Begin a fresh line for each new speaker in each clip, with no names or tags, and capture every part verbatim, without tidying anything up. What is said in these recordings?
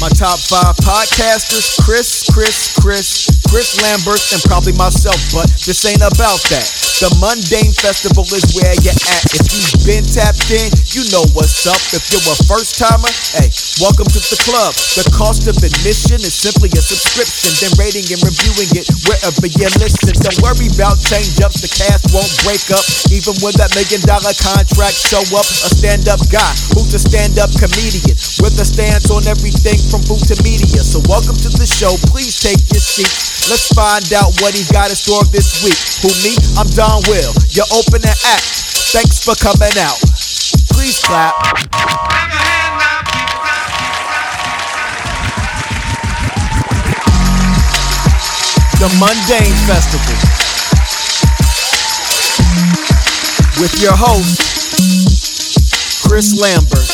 My top five podcasters, Chris, Chris, Chris, Chris Lambert, and probably myself, but this ain't about that. The Mundane Festival is where you're at. If you've been tapped in, you know what's up. If you're a first timer, hey, welcome to the club. The cost of admission is simply a subscription, then rating and reviewing it wherever you listen. Don't worry about change ups, the cast won't break up. Even when that million dollar contract show up, a stand up guy who's a stand up comedian with a stance on everything from food to media. So welcome to the show, please take your seats. Let's find out what he's got in store this week. Who me? I'm Don Will, your opening act. Thanks for coming out. Please clap. The Mundane Festival with your host, Chris Lambert.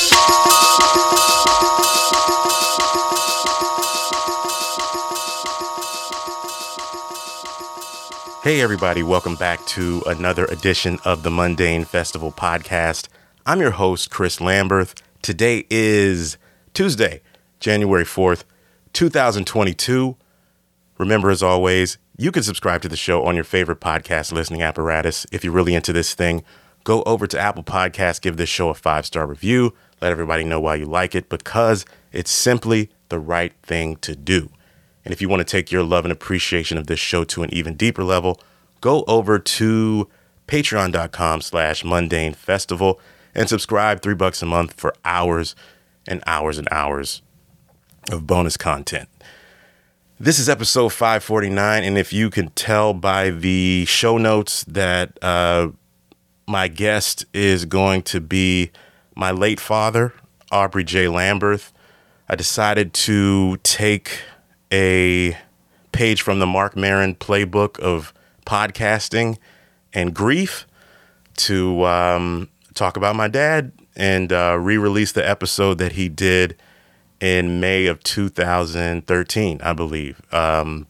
Hey everybody, welcome back to another edition of the Mundane Festival podcast. I'm your host, Chris Lambert. Today is Tuesday, January fourth, twenty twenty-two. Remember, as always, you can subscribe to the show on your favorite podcast listening apparatus. If you're really into this thing, go over to Apple Podcasts, give this show a five-star review. Let everybody know why you like it, because it's simply the right thing to do. And if you want to take your love and appreciation of this show to an even deeper level, go over to patreon.com slash mundane festival and subscribe three bucks a month for hours and hours and hours of bonus content. This is episode five forty-nine, and if you can tell by the show notes that uh, my guest is going to be my late father, Aubrey J. Lambert, I decided to take a page from the Mark Maron playbook of podcasting and grief to um, talk about my dad and uh, re-release the episode that he did in May of two thousand thirteen, I believe. Um,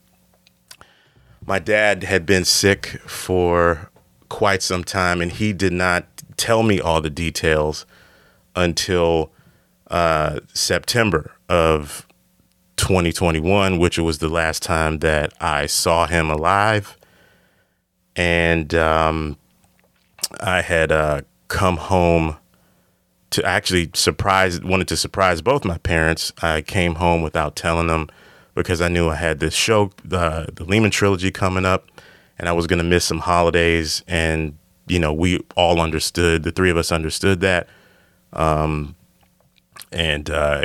my dad had been sick for quite some time, and he did not tell me all the details until uh, September of twenty twenty-one, which was the last time that I saw him alive. And um, I had uh, come home to actually surprise, wanted to surprise both my parents. I came home without telling them because I knew I had this show, uh, the Lehman Trilogy, coming up, and I was going to miss some holidays. And, you know, we all understood, the three of us understood that. Um, and, uh,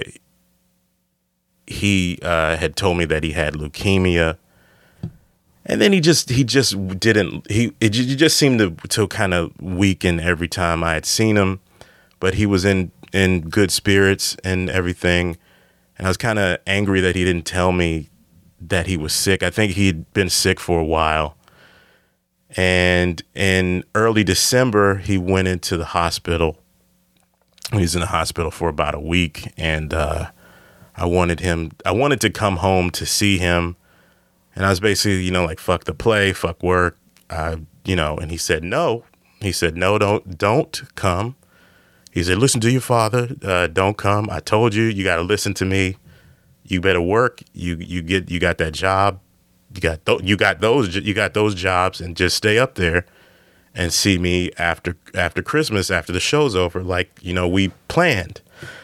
He uh, had told me that he had leukemia, and then he just he just didn't he it, he just seemed to to kind of weaken every time I had seen him, but he was in in good spirits and everything, and I was kind of angry that he didn't tell me that he was sick. I think he'd been sick for a while, and in early December he went into the hospital. He was in the hospital for about a week, and uh, I wanted him, I wanted to come home to see him. And I was basically, you know, like, fuck the play, fuck work, uh, you know, and he said, no, he said, no, don't, don't come. He said, listen to your father. Uh, don't come. I told you, you got to listen to me. You better work. You, you get, you got that job. You got, th- you got those, you got those jobs, and just stay up there and see me after, after Christmas, after the show's over. Like, you know, we planned.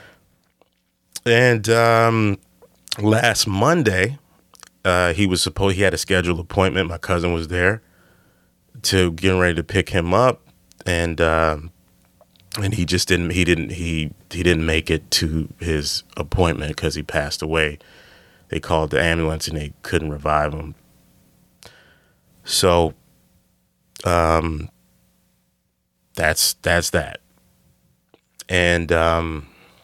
And um, last Monday, uh, he was supposed, he had a scheduled appointment. My cousin was there to getting ready to pick him up. And, um, and he just didn't, he didn't, he, he didn't make it to his appointment because he passed away. They called the ambulance and they couldn't revive him. So, um, that's, that's that. And, um,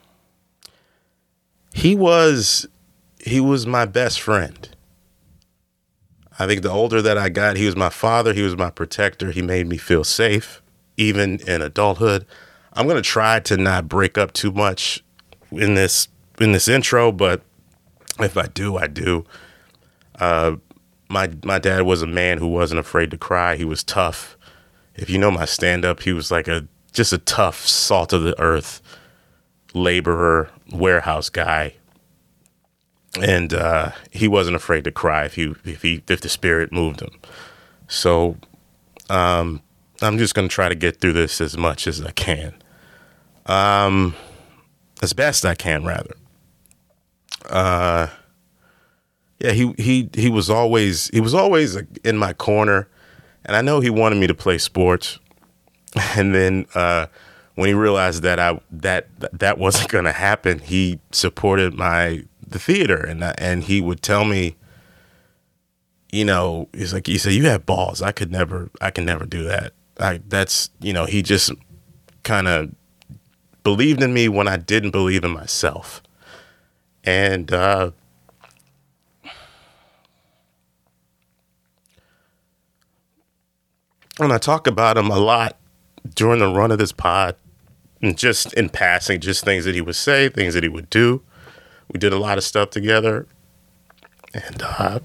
He was, he was my best friend. I think the older that I got, he was my father. He was my protector. He made me feel safe, even in adulthood. I'm going to try to not break up too much in this, in this intro, but if I do, I do. Uh, my, my dad was a man who wasn't afraid to cry. He was tough. If you know my stand-up, he was like a, just a tough, salt of the earth laborer, warehouse guy. and uh, he wasn't afraid to cry if he if he if the spirit moved him. So um, I'm just gonna try to get through this as much as I can, um, as best I can, rather. Uh, yeah, he he he was always he was always in my corner, and I know he wanted me to play sports, and then uh, when he realized that I that that wasn't gonna happen, he supported my the theater, and and he would tell me, you know, he's like, he said, you have balls. I could never, I can never do that. I, that's, you know, he just kind of believed in me when I didn't believe in myself. And, uh, and I talk about him a lot during the run of this pod, and just in passing, just things that he would say, things that he would do. We did a lot of stuff together, and, uh,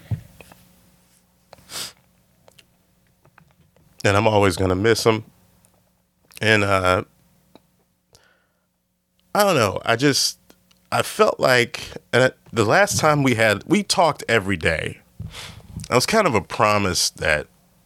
and I'm always going to miss him. And, uh, I don't know. I just, I felt like, and the last time we had, we talked every day. That was kind of a promise that,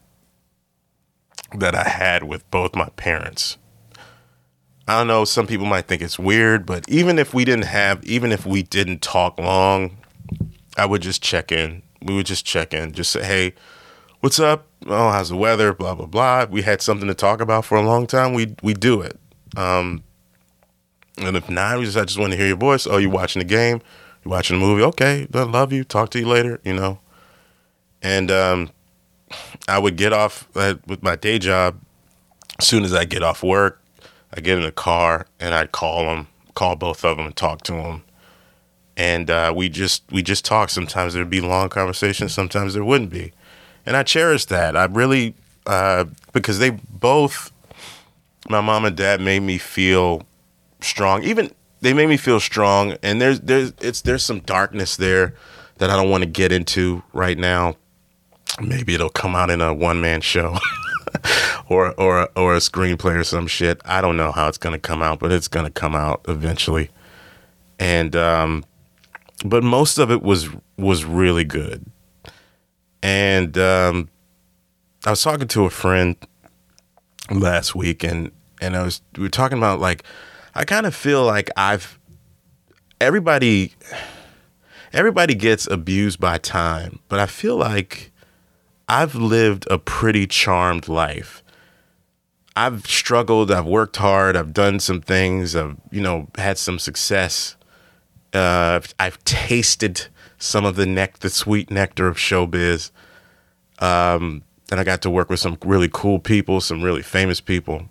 that I had with both my parents. I don't know, some people might think it's weird, but even if we didn't have, even if we didn't talk long, I would just check in. We would just check in, just say, hey, what's up? Oh, how's the weather? Blah, blah, blah. We had something to talk about for a long time. We we do it. Um, and if not, we just, I just want to hear your voice. Oh, you watching the game? You watching the movie? Okay, I love you. Talk to you later, you know. And um, I would get off uh, with my day job. As soon as I get off work, I get in the car and I'd call them, call both of them and talk to them. And uh, we just we just talk. Sometimes there'd be long conversations. Sometimes there wouldn't be. And I cherish that. I really, uh, because they both, my mom and dad made me feel strong. Even they made me feel strong. And there's there's it's there's some darkness there that I don't want to get into right now. Maybe it'll come out in a one man show. or or or a screenplay or some shit. I don't know how it's gonna come out, but it's gonna come out eventually. And um, but most of it was was really good. And um, I was talking to a friend last week, and and I was we were talking about, like, I kind of feel like I've everybody everybody gets abused by time, but I feel like I've lived a pretty charmed life. I've struggled. I've worked hard. I've done some things. I've, you know, had some success. Uh, I've tasted some of the nec- the sweet nectar of showbiz. Um, and I got to work with some really cool people, some really famous people.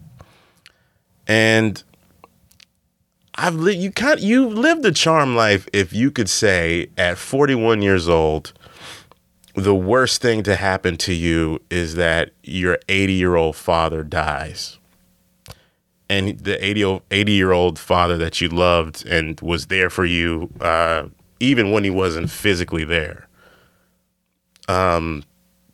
And I've li- you kind you lived a charmed life if you could say at forty-one years old, the worst thing to happen to you is that your eighty-year-old father dies. And the eighty-year-old father that you loved and was there for you, uh, even when he wasn't physically there. Um,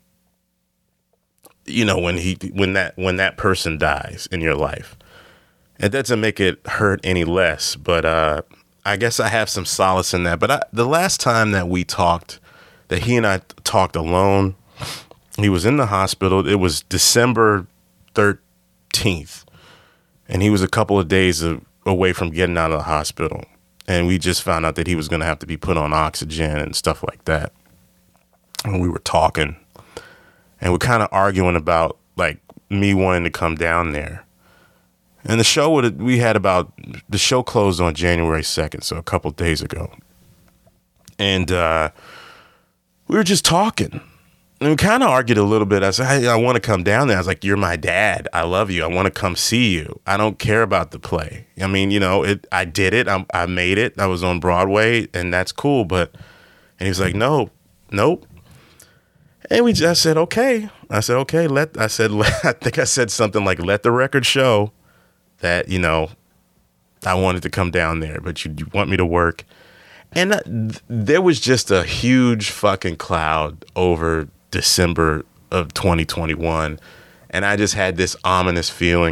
you know, when he when that when that person dies in your life. It doesn't make it hurt any less, but uh, I guess I have some solace in that. But I, the last time that we talked, that he and I talked alone, he was in the hospital. It was December thirteenth, and he was a couple of days of, away from getting out of the hospital. And we just found out that he was going to have to be put on oxygen and stuff like that. And we were talking, and we're kind of arguing about, like, me wanting to come down there. And the show would we had about the show closed on January second, so a couple of days ago. And uh, we were just talking. And we kind of argued a little bit. I said, hey, I want to come down there. I was like, you're my dad. I love you. I want to come see you. I don't care about the play. I mean, you know, it. I did it. I, I made it. I was on Broadway, and that's cool. But, and he was like, no, nope. And we just said, okay. I said, okay. Let I said, let, I think I said something like, let the record show that, you know, I wanted to come down there, but you, you want me to work. And that, th- there was just a huge fucking cloud over December of twenty twenty-one. And I just had this ominous feeling.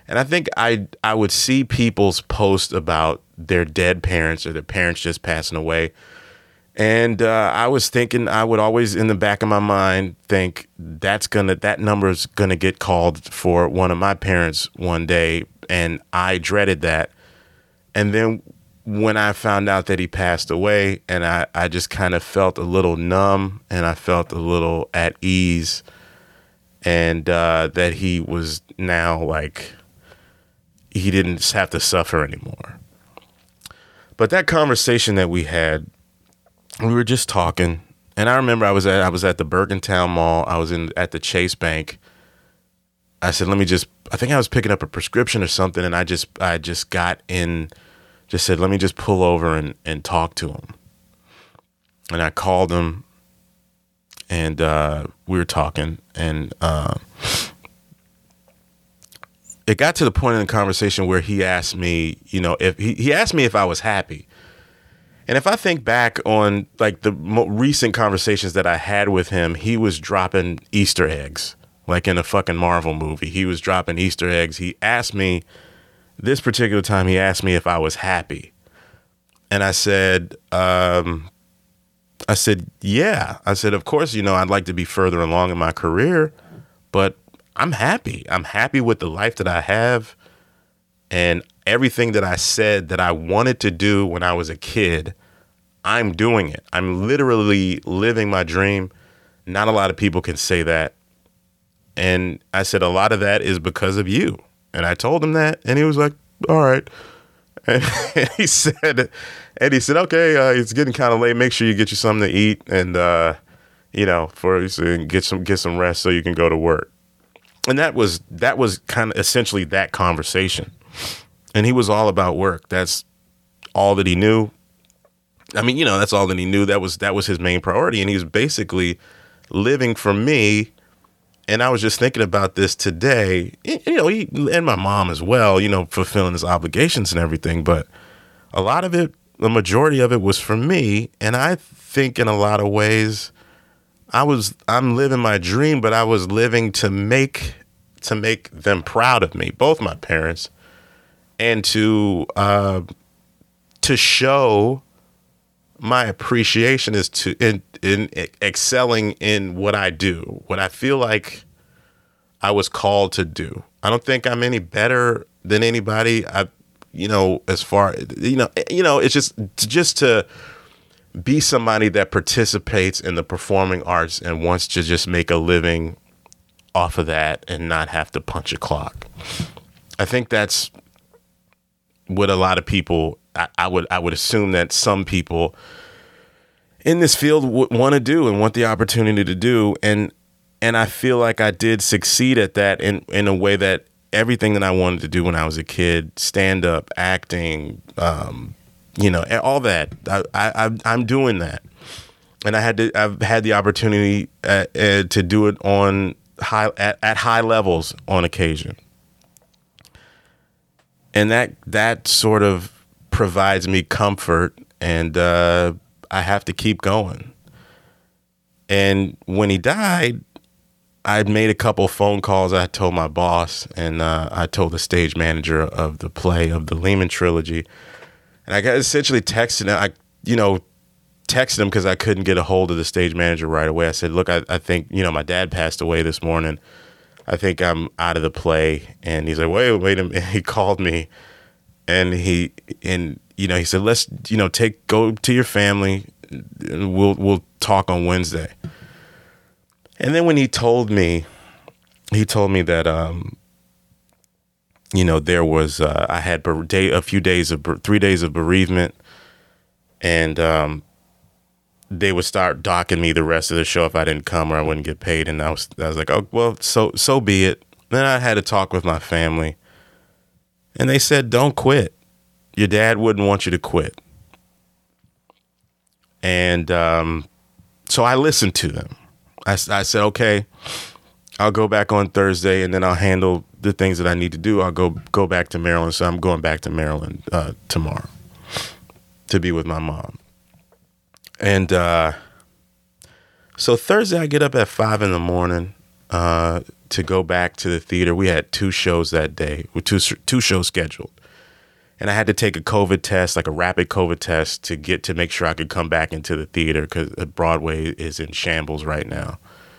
And I think I I would see people's posts about their dead parents or their parents just passing away. And uh, I was thinking, I would always in the back of my mind think that's gonna that number's gonna get called for one of my parents one day, and I dreaded that. And then when I found out that he passed away, and I, I just kind of felt a little numb, and I felt a little at ease, and uh, that he was now like he didn't have to suffer anymore. But that conversation that we had, we were just talking, and I remember I was at I was at the Bergentown Mall. I was in at the Chase Bank. I said, "Let me just." I think I was picking up a prescription or something, and I just I just got in, just said, "Let me just pull over and and talk to him." And I called him, and uh, we were talking, and uh, it got to the point in the conversation where he asked me, you know, if he, he asked me if I was happy. And if I think back on like the mo- recent conversations that I had with him, he was dropping Easter eggs, like in a fucking Marvel movie. He was dropping Easter eggs. He asked me, this particular time, he asked me if I was happy. And I said, um, I said, yeah. I said, of course, you know, I'd like to be further along in my career, but I'm happy. I'm happy with the life that I have. And everything that I said that I wanted to do when I was a kid, I'm doing it. I'm literally living my dream. Not a lot of people can say that. And I said, a lot of that is because of you. And I told him that, and he was like, all right. And he said, and he said, okay, uh, it's getting kind of late. Make sure you get you something to eat, and uh, you know, for so get some get some rest so you can go to work. And that was that was kind of essentially that conversation. And he was all about work. That's all that he knew. I mean, you know, that's all that he knew. That was that was his main priority. And he was basically living for me. And I was just thinking about this today, you know, he, and my mom as well, you know, fulfilling his obligations and everything. But a lot of it, the majority of it was for me. And I think in a lot of ways, I was I'm living my dream, but I was living to make to make them proud of me, both my parents. And to uh, to show my appreciation is to in, in excelling in what I do, what I feel like I was called to do. I don't think I'm any better than anybody. I, you know, as far you know, you know, it's just just to be somebody that participates in the performing arts and wants to just make a living off of that and not have to punch a clock. I think that's what a lot of people, I, I would I would assume that some people in this field would want to do and want the opportunity to do. And and I feel like I did succeed at that in, in a way that everything that I wanted to do when I was a kid, stand up, acting, um, you know, all that, I, I, I'm doing that. And I had to, I've had the opportunity uh, uh, to do it on high, at, at high levels on occasion. And that that sort of provides me comfort, and uh, I have to keep going. And when he died, I'd made a couple phone calls. I told my boss, and uh, I told the stage manager of the play of the Lehman trilogy. And I got essentially texted him. I, you know, texted him because I couldn't get a hold of the stage manager right away. I said, look, I, I think, you know, my dad passed away this morning. I think I'm out of the play. And he's like, wait, wait a minute. He called me and he, and, you know, he said, let's, you know, take, go to your family and we'll, we'll talk on Wednesday. And then when he told me, he told me that, um, you know, there was, uh, I had day, a few days of, three days of bereavement, and um, they would start docking me the rest of the show if I didn't come or I wouldn't get paid. And I was, I was like, oh, well, so, so be it. Then I had to talk with my family, and they said, don't quit. Your dad wouldn't want you to quit. And um, so I listened to them. I, I said, okay, I'll go back on Thursday, and then I'll handle the things that I need to do. I'll go go back to Maryland. So I'm going back to Maryland uh, tomorrow to be with my mom. And uh, so Thursday, I get up at five in the morning uh, to go back to the theater. We had two shows that day, with two two shows scheduled. And I had to take a COVID test, like a rapid COVID test, to get to make sure I could come back into the theater because Broadway is in shambles right now.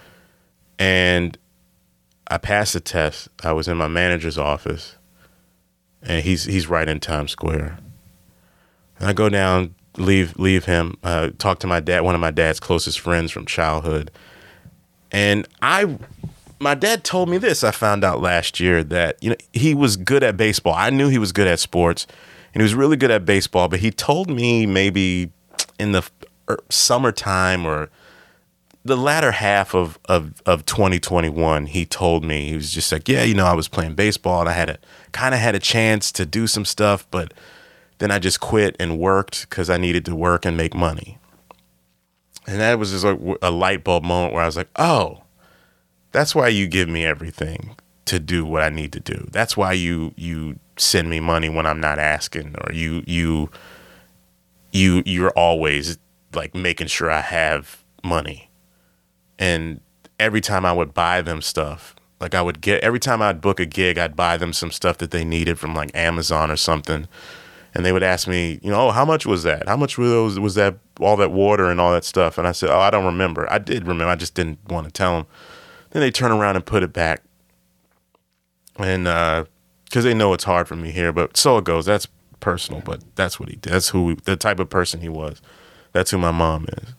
And I passed the test. I was in my manager's office, and he's he's right in Times Square. And I go down, leave leave him, uh, talk to my dad, one of my dad's closest friends from childhood. And I, my dad told me this. I found out last year that, you know, he was good at baseball. I knew he was good at sports, and he was really good at baseball. But he told me maybe in the summertime or the latter half of, of, of twenty twenty-one, he told me, he was just like, yeah, you know, I was playing baseball and I had a kind of had a chance to do some stuff, but then I just quit and worked because I needed to work and make money. And that was just like a light bulb moment where I was like, oh, that's why you give me everything to do what I need to do. That's why you you send me money when I'm not asking, or you you you you're always like making sure I have money. And every time I would buy them stuff, like I would get every time I'd book a gig, I'd buy them some stuff that they needed from like Amazon or something. And they would ask me, you know, oh, how much was that? How much were those? Was that all that water and all that stuff? And I said, oh, I don't remember. I did remember. I just didn't want to tell them. Then they turn around and put it back. And uh, because they know it's hard for me here, but so it goes. That's personal, but that's what he did. That's who, the type of person he was. That's who my mom is.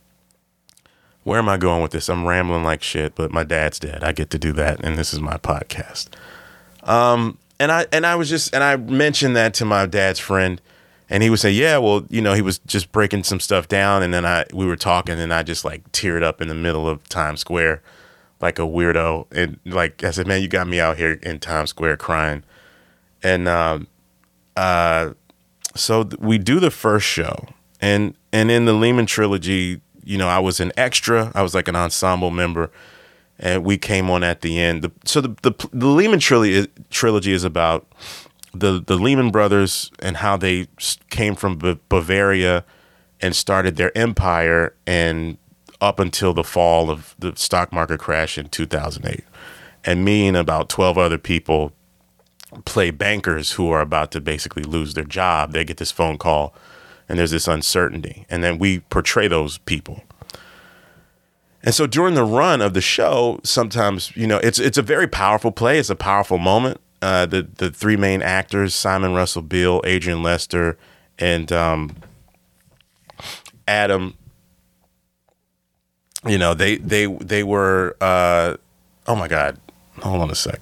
Where am I going with this? I'm rambling like shit, but my dad's dead. I get to do that, and this is my podcast. Um. And I and I was just and I mentioned that to my dad's friend, and he would say, yeah, well, you know, he was just breaking some stuff down, and then I we were talking, and I just like teared up in the middle of Times Square, like a weirdo, and like I said, man, you got me out here in Times Square crying, and um, uh, so th- we do the first show, and and in the Lehman trilogy, you know, I was an extra, I was like an ensemble member. And we came on at the end. The, so the, the the Lehman trilogy is, trilogy is about the the Lehman brothers and how they came from B- Bavaria and started their empire, and up until the fall of the stock market crash in two thousand eight. And me and about twelve other people play bankers who are about to basically lose their job. They get this phone call, and there's this uncertainty, and then we portray those people. And so during the run of the show, sometimes, you know, it's it's a very powerful play. It's a powerful moment. Uh, the the three main actors, Simon Russell Beale, Adrian Lester, and um, Adam, you know, they they they were, uh, oh my God, hold on a sec.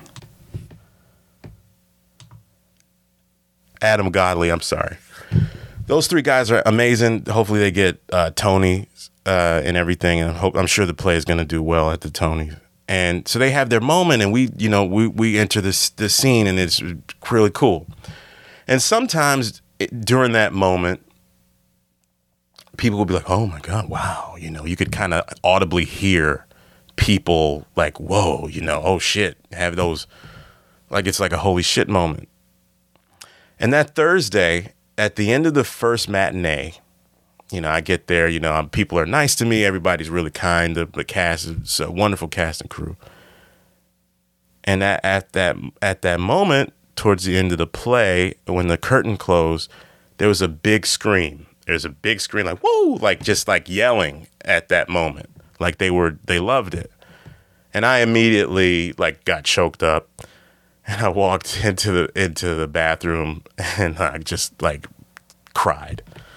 Adam Godley, I'm sorry. Those three guys are amazing. Hopefully they get uh, Tony uh, and everything, and I hope I'm sure the play is going to do well at the Tony. And so they have their moment, and we, you know, we we enter this this scene, and it's really cool. And sometimes it, during that moment, people will be like, "Oh my God, wow!" You know, you could kind of audibly hear people like, "Whoa," you know, "Oh shit," have those, like it's like a holy shit moment. And that Thursday, at the end of the first matinee, you know, I get there, you know, people are nice to me. Everybody's really kind. The, the cast is a wonderful cast and crew. And at, at that at that moment, towards the end of the play, when the curtain closed, there was a big scream. There's a big scream, like, whoa, like just like yelling at that moment. Like they were, they loved it. And I immediately like got choked up. And I walked into the into the bathroom and I just like cried.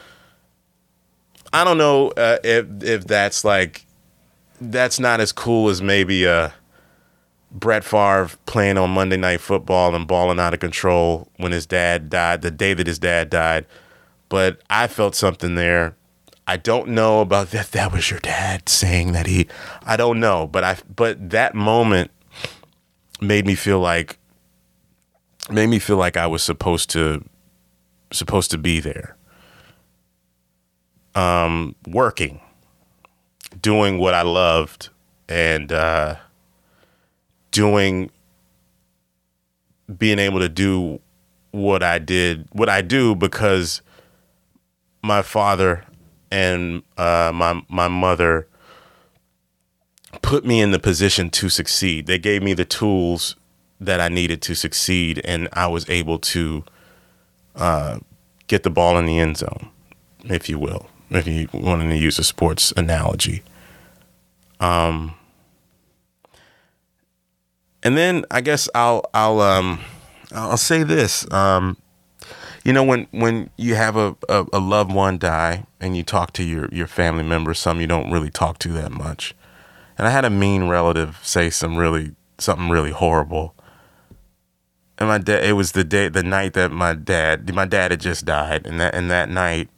I don't know uh, if if that's like that's not as cool as maybe uh, Brett Favre playing on Monday Night Football and balling out of control when his dad died, the day that his dad died. But I felt something there. I don't know about that. That was your dad saying that he. I don't know, but I. But that moment made me feel like. Made me feel like I was supposed to, supposed to be there. Um, working, doing what I loved, and uh, doing, being able to do what I did, what I do because my father and uh, my my mother put me in the position to succeed. They gave me the tools that I needed to succeed, and I was able to uh, get the ball in the end zone, if you will, if you wanted to use a sports analogy. Um, and then I guess I'll I'll um I'll say this. Um, you know, when when you have a, a, a loved one die and you talk to your your family members, some you don't really talk to that much. And I had a mean relative say some really something really horrible. And my dad, it was the day, the night that my dad, my dad had just died, and that and that night,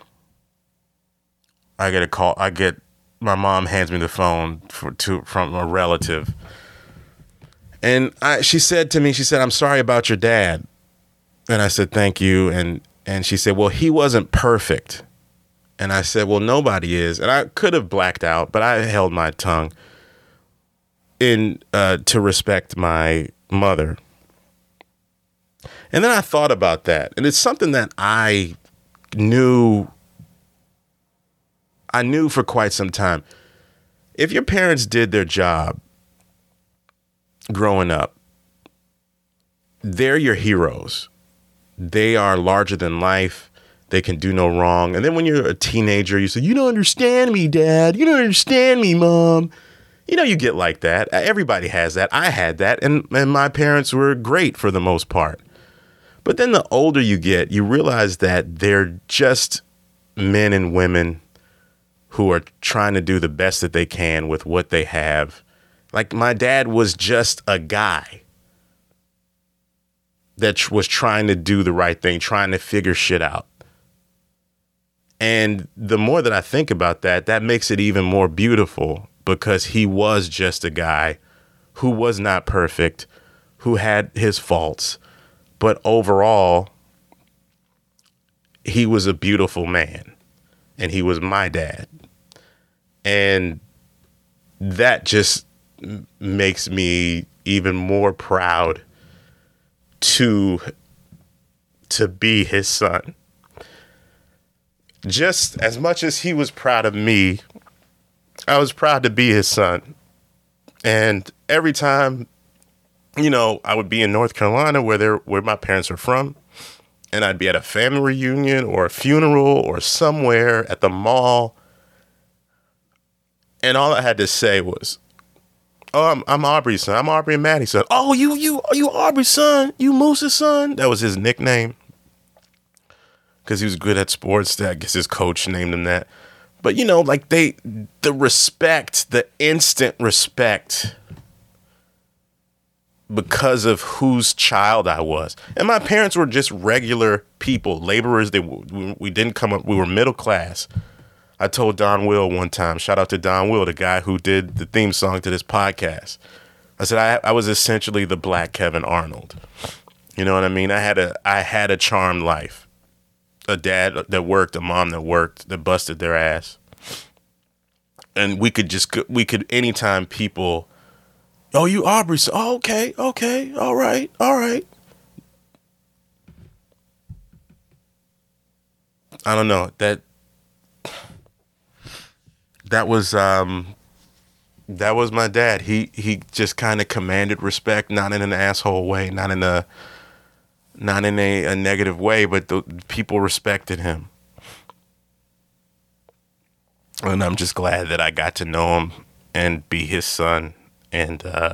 I get a call. I get my mom hands me the phone for to from a relative, and I she said to me, she said, "I'm sorry about your dad," and I said, "Thank you," and and she said, "Well, he wasn't perfect," and I said, "Well, nobody is," and I could have blacked out, but I held my tongue in uh, to respect my mother. And then I thought about that, and it's something that I knew, I knew for quite some time. If your parents did their job growing up, they're your heroes. They are larger than life. They can do no wrong. And then when you're a teenager, you say, "You don't understand me, Dad. You don't understand me, Mom." You know, you get like that. Everybody has that. I had that, and, and my parents were great for the most part. But then the older you get, you realize that they're just men and women who are trying to do the best that they can with what they have. Like, my dad was just a guy that was trying to do the right thing, trying to figure shit out. And the more that I think about that, that makes it even more beautiful, because he was just a guy who was not perfect, who had his faults. But overall, he was a beautiful man, and he was my dad. And that just m- makes me even more proud to, to be his son. Just as much as he was proud of me, I was proud to be his son. And every time, you know, I would be in North Carolina, where they're, where my parents are from, and I'd be at a family reunion or a funeral or somewhere at the mall, and all I had to say was, "Oh, I'm, I'm Aubrey's son. I'm Aubrey and Maddie's son." "Oh, you, you, you Aubrey's son? You Moose's son?" That was his nickname, because he was good at sports. I guess his coach named him that. But, you know, like they, the respect, the instant respect, because of whose child I was. And my parents were just regular people, laborers. They we didn't come up, we were middle class. I told Don Will one time, shout out to Don Will, the guy who did the theme song to this podcast. I said I, I was essentially the Black Kevin Arnold. You know what I mean? I had a I had a charmed life. A dad that worked, a mom that worked, that busted their ass. And we could just, we could, anytime people, "Oh, you Aubrey, so, oh, okay, okay, all right, all right." I don't know, that, that was, um, that was my dad. He, he just kind of commanded respect, not in an asshole way, not in a, not in a, a negative way, but the people respected him. And I'm just glad that I got to know him and be his son. And, uh,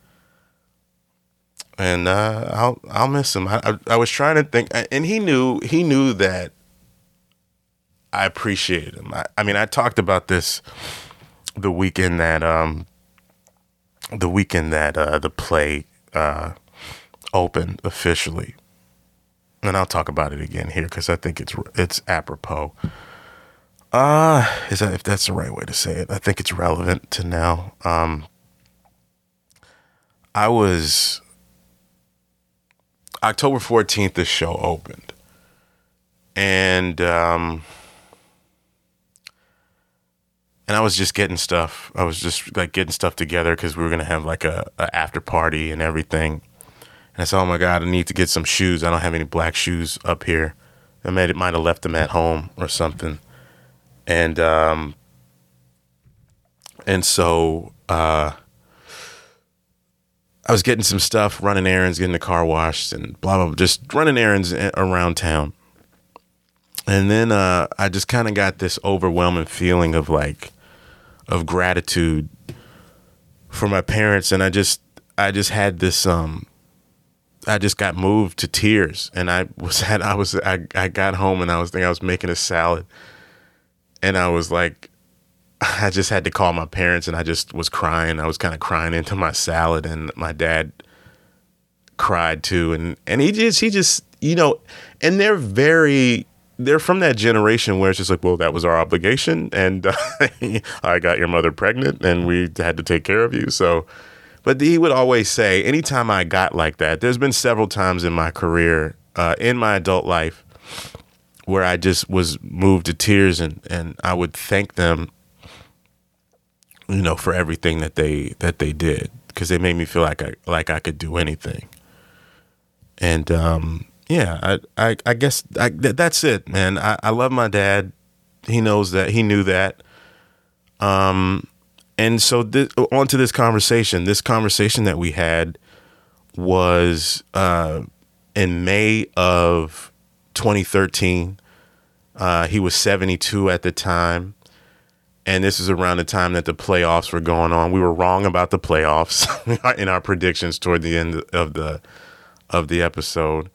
and, uh, I'll, I'll miss him. I, I, I was trying to think, and he knew, he knew that I appreciated him. I, I mean, I talked about this the weekend that, um, the weekend that, uh, the play, uh, opened officially. And I'll talk about it again here, because I think it's it's apropos. Uh, is that if that's the right way to say it? I think it's relevant to now. Um, I was October fourteenth. This show opened, and um, and I was just getting stuff. I was just like getting stuff together, because we were gonna have like a, a after party and everything. And I said, "Oh my God, I need to get some shoes. I don't have any black shoes up here." I made it, might have left them at home or something. And, um, and so uh, I was getting some stuff, running errands, getting the car washed, and blah, blah, blah, just running errands around town. And then uh, I just kind of got this overwhelming feeling of like, of gratitude for my parents. And I just, I just had this, um, I just got moved to tears. And I was at, I was, I, I got home and I was thinking I was making a salad. And I was like, I just had to call my parents, and I just was crying. I was kind of crying into my salad, and my dad cried too. And, and he just, he just, you know, and they're very, they're from that generation where it's just like, well, that was our obligation. And uh, I got your mother pregnant and we had to take care of you. So, but he would always say, anytime I got like that, there's been several times in my career, uh, in my adult life, where I just was moved to tears, and, and I would thank them, you know, for everything that they that they did, because they made me feel like I like I could do anything. And um, yeah, I I, I guess I, th- that's it, man. I, I love my dad. He knows that. He knew that. Um, and so th- on to this conversation. This conversation that we had was uh, in May of twenty thirteen. Uh, he was seventy-two at the time. And this is around the time that the playoffs were going on. We were wrong about the playoffs in our predictions toward the end of the of the episode.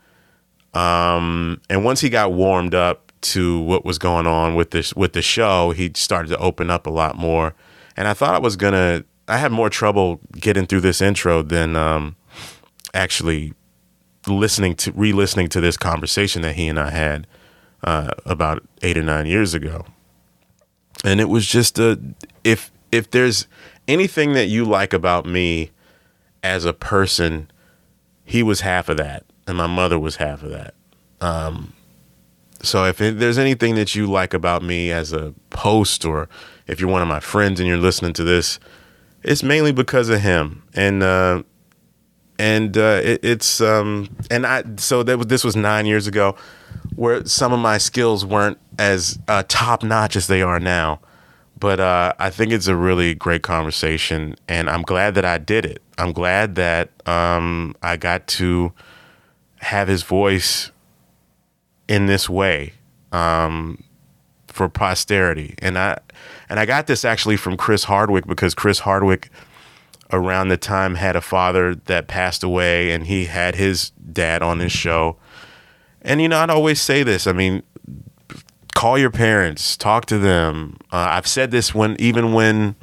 Um, and once he got warmed up to what was going on with this with the show, he started to open up a lot more. And I thought I was gonna. I had more trouble getting through this intro than um, actually listening to re-listening to this conversation that he and I had uh, about eight or nine years ago. And it was just a, if if there's anything that you like about me as a person, he was half of that, and my mother was half of that. Um, so if it, there's anything that you like about me as a host, or if you're one of my friends and you're listening to this, it's mainly because of him. And uh, and uh, it, it's um, and I so that was this was nine years ago, where some of my skills weren't as uh, top notch as they are now. But uh, I think it's a really great conversation, and I'm glad that I did it. I'm glad that um, I got to have his voice in this way um, for posterity. And I and I got this actually from Chris Hardwick, because Chris Hardwick around the time had a father that passed away, and he had his dad on his show. And, you know, I'd always say this. I mean, call your parents, talk to them. Uh, I've said this when, even when,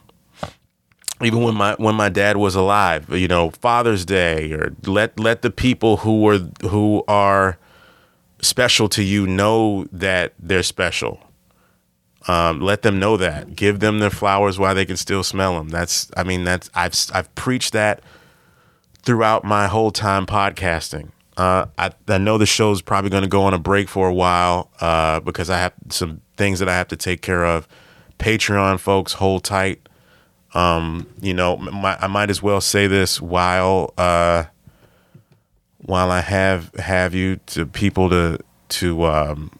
even when my when my dad was alive. You know, Father's Day, or let let the people who are who are special to you know that they're special. Um, let them know that. Give them their flowers while they can still smell them. That's, I mean, that's I've I've preached that throughout my whole time podcasting. Uh, I, I know the show's probably going to go on a break for a while uh, because I have some things that I have to take care of. Patreon folks, hold tight. Um, you know, my, I might as well say this while uh, while I have have you to people to to um,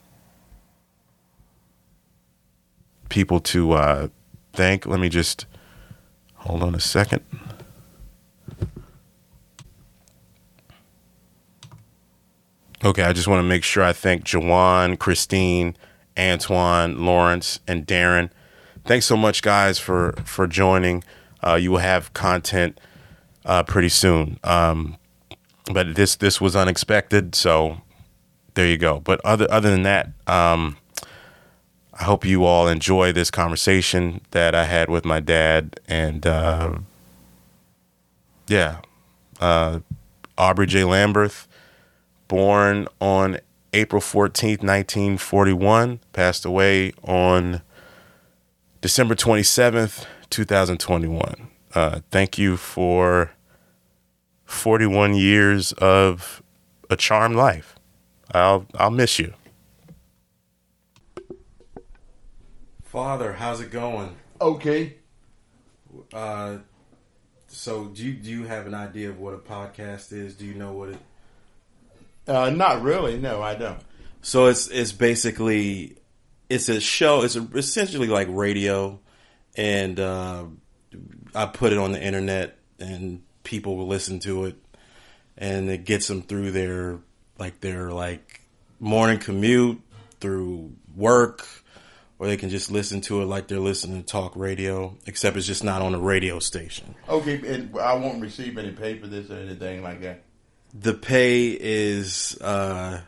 people to uh, thank. Let me just hold on a second. Okay, I just want to make sure I thank Jawan, Christine, Antoine, Lawrence, and Darren. Thanks so much, guys, for for joining. Uh, you will have content uh, pretty soon. Um, but this this was unexpected, so there you go. But other other than that, um, I hope you all enjoy this conversation that I had with my dad. And uh, yeah, uh, Aubrey J. Lamberth. Born on April fourteenth, nineteen forty-one, passed away on December twenty-seventh, twenty twenty-one. Uh, thank you for forty-one years of a charmed life. I'll I'll miss you. Father, how's it going?
Okay.
Uh, so do you, do you have an idea of what a podcast is? Do you know what it
Uh, not really. No, I don't.
So it's it's basically it's a show. It's a, essentially like radio, and uh, I put it on the internet and people will listen to it, and it gets them through their like their like morning commute, through work, or they can just listen to it like they're listening to talk radio, except it's just not on a radio station.
Okay, and I won't receive any pay for this or anything like that.
The pay is uh,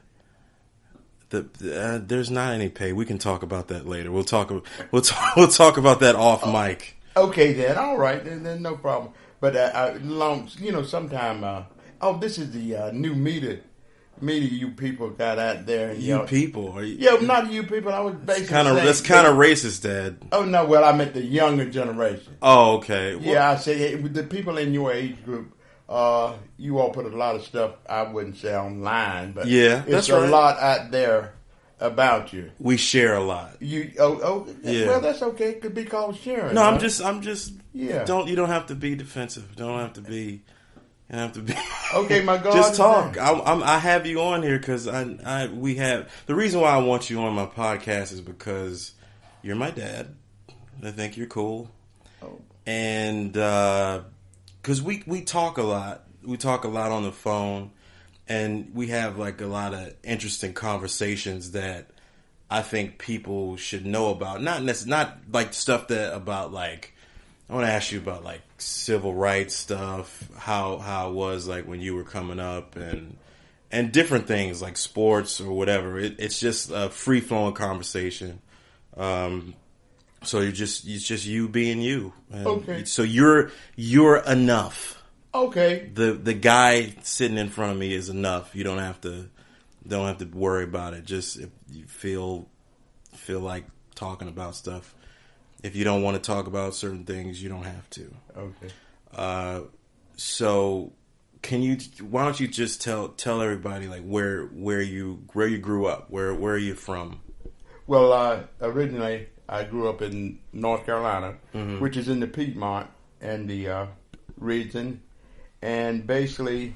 the uh, there's not any pay. We can talk about that later. We'll talk we'll talk, we'll talk about that off
oh,
mic.
Okay, then all right, then, then no problem. But uh, I, long, you know, sometime. Uh, oh, this is the uh, new media, media you people got out there. And,
You
know,
people, are you,
yeah, not you people. I was basically
kind of
saying,
that's kind of racist, Dad.
Oh no, well I meant the younger generation.
Oh, okay. Well,
Yeah, I say hey, the people in your age group. Uh, you all put a lot of stuff. I wouldn't say online, but
Yeah,
it's
that's
a
right.
lot out there about you.
we share a lot.
You oh oh
Yeah.
well that's okay. It could be called sharing.
No, I'm
right?
just I'm just
Yeah.
Don't you don't have to be defensive. Don't have to be. You don't have to be.
Okay, my God.
Just
is
talk.
there.
I, I'm, I have you on here because I, I, we have the reason why I want you on my podcast is because you're my dad. I think you're cool,
Oh.
and because we we talk a lot. We talk a lot on the phone, and we have like a lot of interesting conversations that I think people should know about. Not necess- not like stuff that about like. I want to ask you about like civil rights stuff, how how it was like when you were coming up, and and different things like sports or whatever. It, it's just a free flowing conversation. Um, so you're just it's just you being you. And
Okay.
So you're you're enough.
Okay.
The the guy sitting in front of me is enough. You don't have to don't have to worry about it. Just if you feel feel like talking about stuff. If you don't want to talk about certain things, you don't have to.
Okay.
Uh, so, can you? Why don't you just tell tell everybody like where where you where you grew up? Where where are you from?
Well, uh, originally I grew up in North Carolina,
Mhm.
which is in the Piedmont and the uh, region, and basically,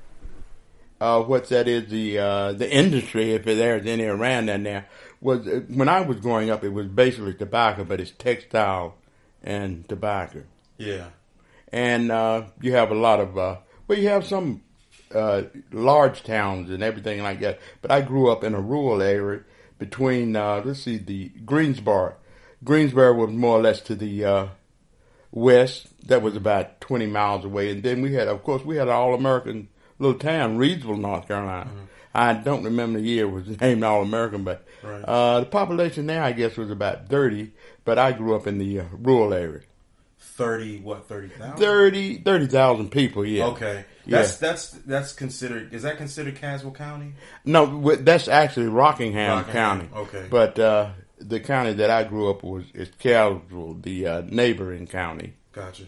uh, what that is the uh, the industry, if there's any around that now, was uh, when I was growing up, it was basically tobacco, but it's textile and tobacco,
Yeah.
and uh, you have a lot of uh, well, you have some uh, large towns and everything like that. But I grew up in a rural area between uh, let's see, the Greensboro. Greensboro was more or less to the uh, west. That was about twenty miles away, and then we had, of course, we had an all-American little town, Reidsville, North Carolina.
Mhm.
I don't remember the year it was named all-American, but
Right.
uh, the population there, I guess, was about thirty. But I grew up in the uh, rural area.
Thirty what? Thirty thousand.
thirty thirty thousand people, yeah.
Okay. That's that's that's considered. Is that considered Caswell County?
No, w- that's actually Rockingham,
Rockingham,
County.
okay.
But uh, the county that I grew up was is Caswell, the uh, neighboring county.
Gotcha.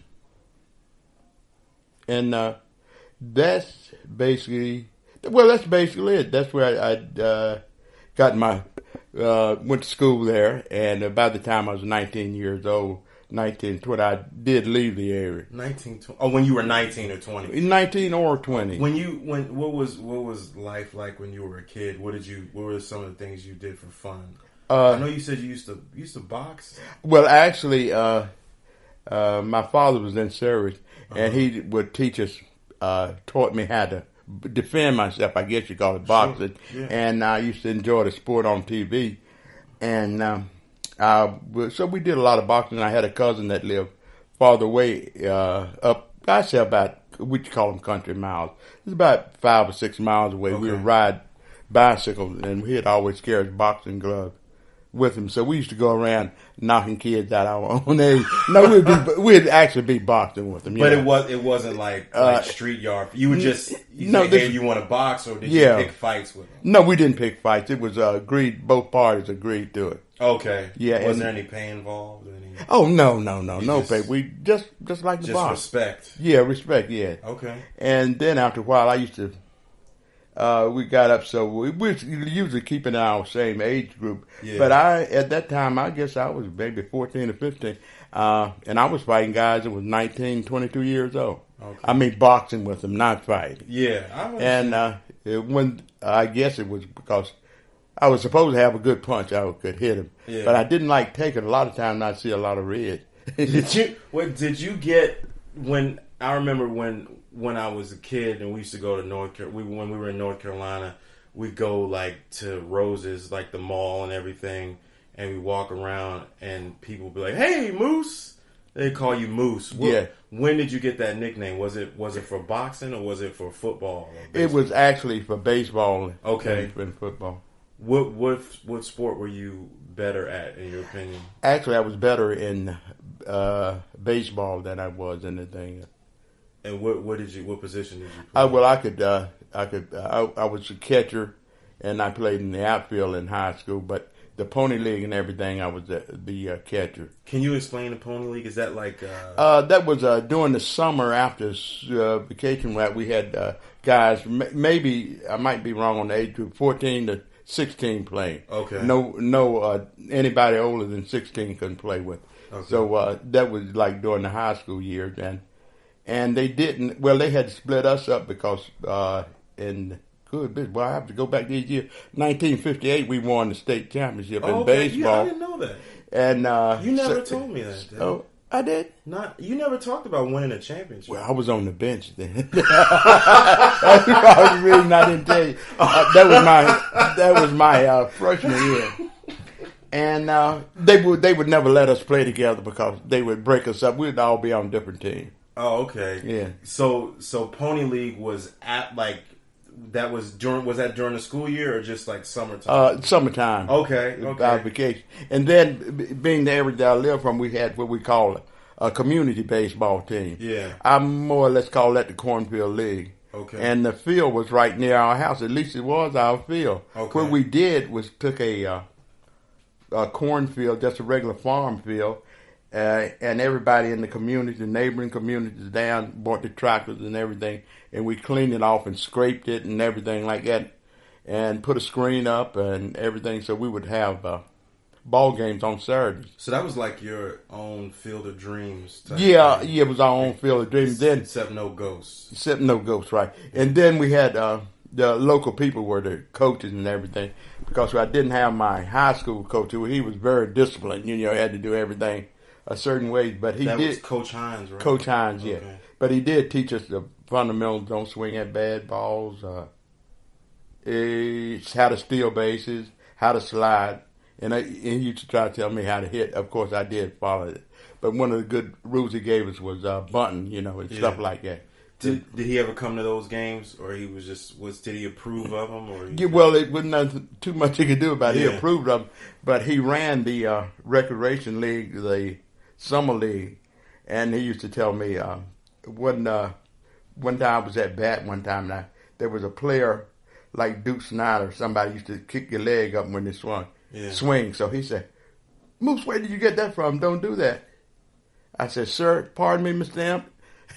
And uh, that's basically, well, that's basically it. That's where I, I uh, got my, uh, went to school there. And uh, by the time I was nineteen years old, nineteen, twenty, I did leave the area.
Nineteen. Oh, when you were nineteen or twenty.
nineteen or twenty.
When you when what was what was life like when you were a kid? What did you? What were some of the things you did for fun?
Uh,
I know you said you used to you used to box.
Well, actually, uh, uh, my father was in service, and
Uh-huh.
he would teach us, uh, taught me how to b- defend myself. I guess you call it boxing.
Sure, yeah.
And I used to enjoy the sport on T V, and um, I, w- so we did a lot of boxing. I had a cousin that lived farther away, uh, up. I say about what you call them country miles. It's about five or six miles away. We
Okay.
would ride bicycles, and he'd always carry his boxing glove with him. So we used to go around knocking kids out our own age. No, we'd be, we'd actually be boxing with them.
But
yeah.
it was it wasn't like,
Uh,
like street yard. You would just you
no,
say,
this-
hey, you want to box, or did
Yeah.
you pick fights with them?
No, we didn't pick fights. It was uh, agreed. Both parties agreed to it.
Okay.
Yeah,
Was
and-
there any pay involved? Any,
Oh no, no, no,
You
no
just-
pay. We just just like the
just
box.
respect.
Yeah, respect. Yeah.
Okay.
And then after a while, I used to. Uh, we got up, so we we was usually keeping our same age group.
Yeah.
But I, at that time, I guess I was maybe fourteen or fifteen, uh, and I was fighting guys that was nineteen, twenty-two years old.
Okay.
I mean, boxing with them, not fighting.
Yeah. I was,
And uh, it, when I guess it was because I was supposed to have a good punch, I could hit him.
Yeah.
But I didn't like taking. A lot of times, I'd see a lot of red.
Did you? What did you get when? I remember when when I was a kid and we used to go to North Carolina. We when we were in North Carolina, we'd go like to Rose's, like the mall and everything, and we walk around and people would be like, "Hey, Moose." They call you Moose. What,
yeah.
When did you get that nickname? Was it was it for boxing or was it for football?
It was actually for baseball.
Okay.
And football.
What what what sport were you better at, in your opinion?
Actually, I was better in uh, baseball than I was in the thing.
And what what did you what position did you play?
Uh, well, I could uh, I could uh, I, I was a catcher, and I played in the outfield in high school, but. The Pony League and everything, I was the, the uh, catcher.
Can you explain the Pony League? Is that like... Uh...
Uh, that was uh, during the summer after uh, vacation. We had uh, guys, maybe, I might be wrong on the age group, fourteen to sixteen playing.
Okay.
No, no uh, anybody older than sixteen couldn't play with. Okay. So uh, that was like during the high school years. And, and they didn't, well, they had to split us up because uh, in... Good business. Well, I have to go back these years. nineteen fifty-eight, we won the state championship
oh,
in
okay.
baseball.
Yeah, I didn't know that.
And uh,
you never
so,
told me that. Did
oh, I did.
Not you never talked about winning a championship.
Well, I was on the bench then. That's the reason I didn't tell you. Uh, that was my that was my uh, freshman year, and uh, they would they would never let us play together because they would break us up. We'd all be on different teams.
Oh, okay.
Yeah.
So so Pony League was at like. That was during was that during the school year or just like summertime?
Uh, summertime.
Okay, okay.
Our vacation, and then b- being the area that I live from, we had what we call a, a community baseball team.
Yeah,
I more or less call that the Cornfield League.
Okay,
and the field was right near our house. At least it was our field.
Okay,
what we did was took a, uh, a cornfield, just a regular farm field. Uh, and everybody in the community, the neighboring communities down, bought the tractors and everything, and we cleaned it off and scraped it and everything like that, and put a screen up and everything, so we would have uh, ball games on Saturdays.
So that was like your own Field of Dreams type
Yeah,
thing.
yeah, it was our own Field of Dreams. Then,
except no ghosts.
Except no ghosts, right. And then we had uh, the local people were the coaches and everything, because I didn't have my high school coach, who he was very disciplined, you know, had to do everything a certain way, but he
that
did.
Was Coach Hines, right?
Coach Hines, yeah.
Okay.
But he did teach us the fundamentals: don't swing at bad balls, uh, it's how to steal bases, how to slide, and, I, and he used to try to tell me how to hit. Of course, I did follow it. But one of the good rules he gave us was uh, bunting, you know, and yeah. stuff like that.
Did Did he ever come to those games, or he was just was? Did he approve of them, or?
Yeah, well, it wasn't nothing too much he could do about it.
Yeah.
He approved of them, but he ran the uh, recreation league, the summer league, and he used to tell me uh, one uh, one time I was at bat one time, and I, there was a player like Duke Snyder. Somebody used to kick your leg up when they swung,
yeah.
swing. So he said, "Moose, where did you get that from? Don't do that." I said, "Sir, pardon me, Mister Amp."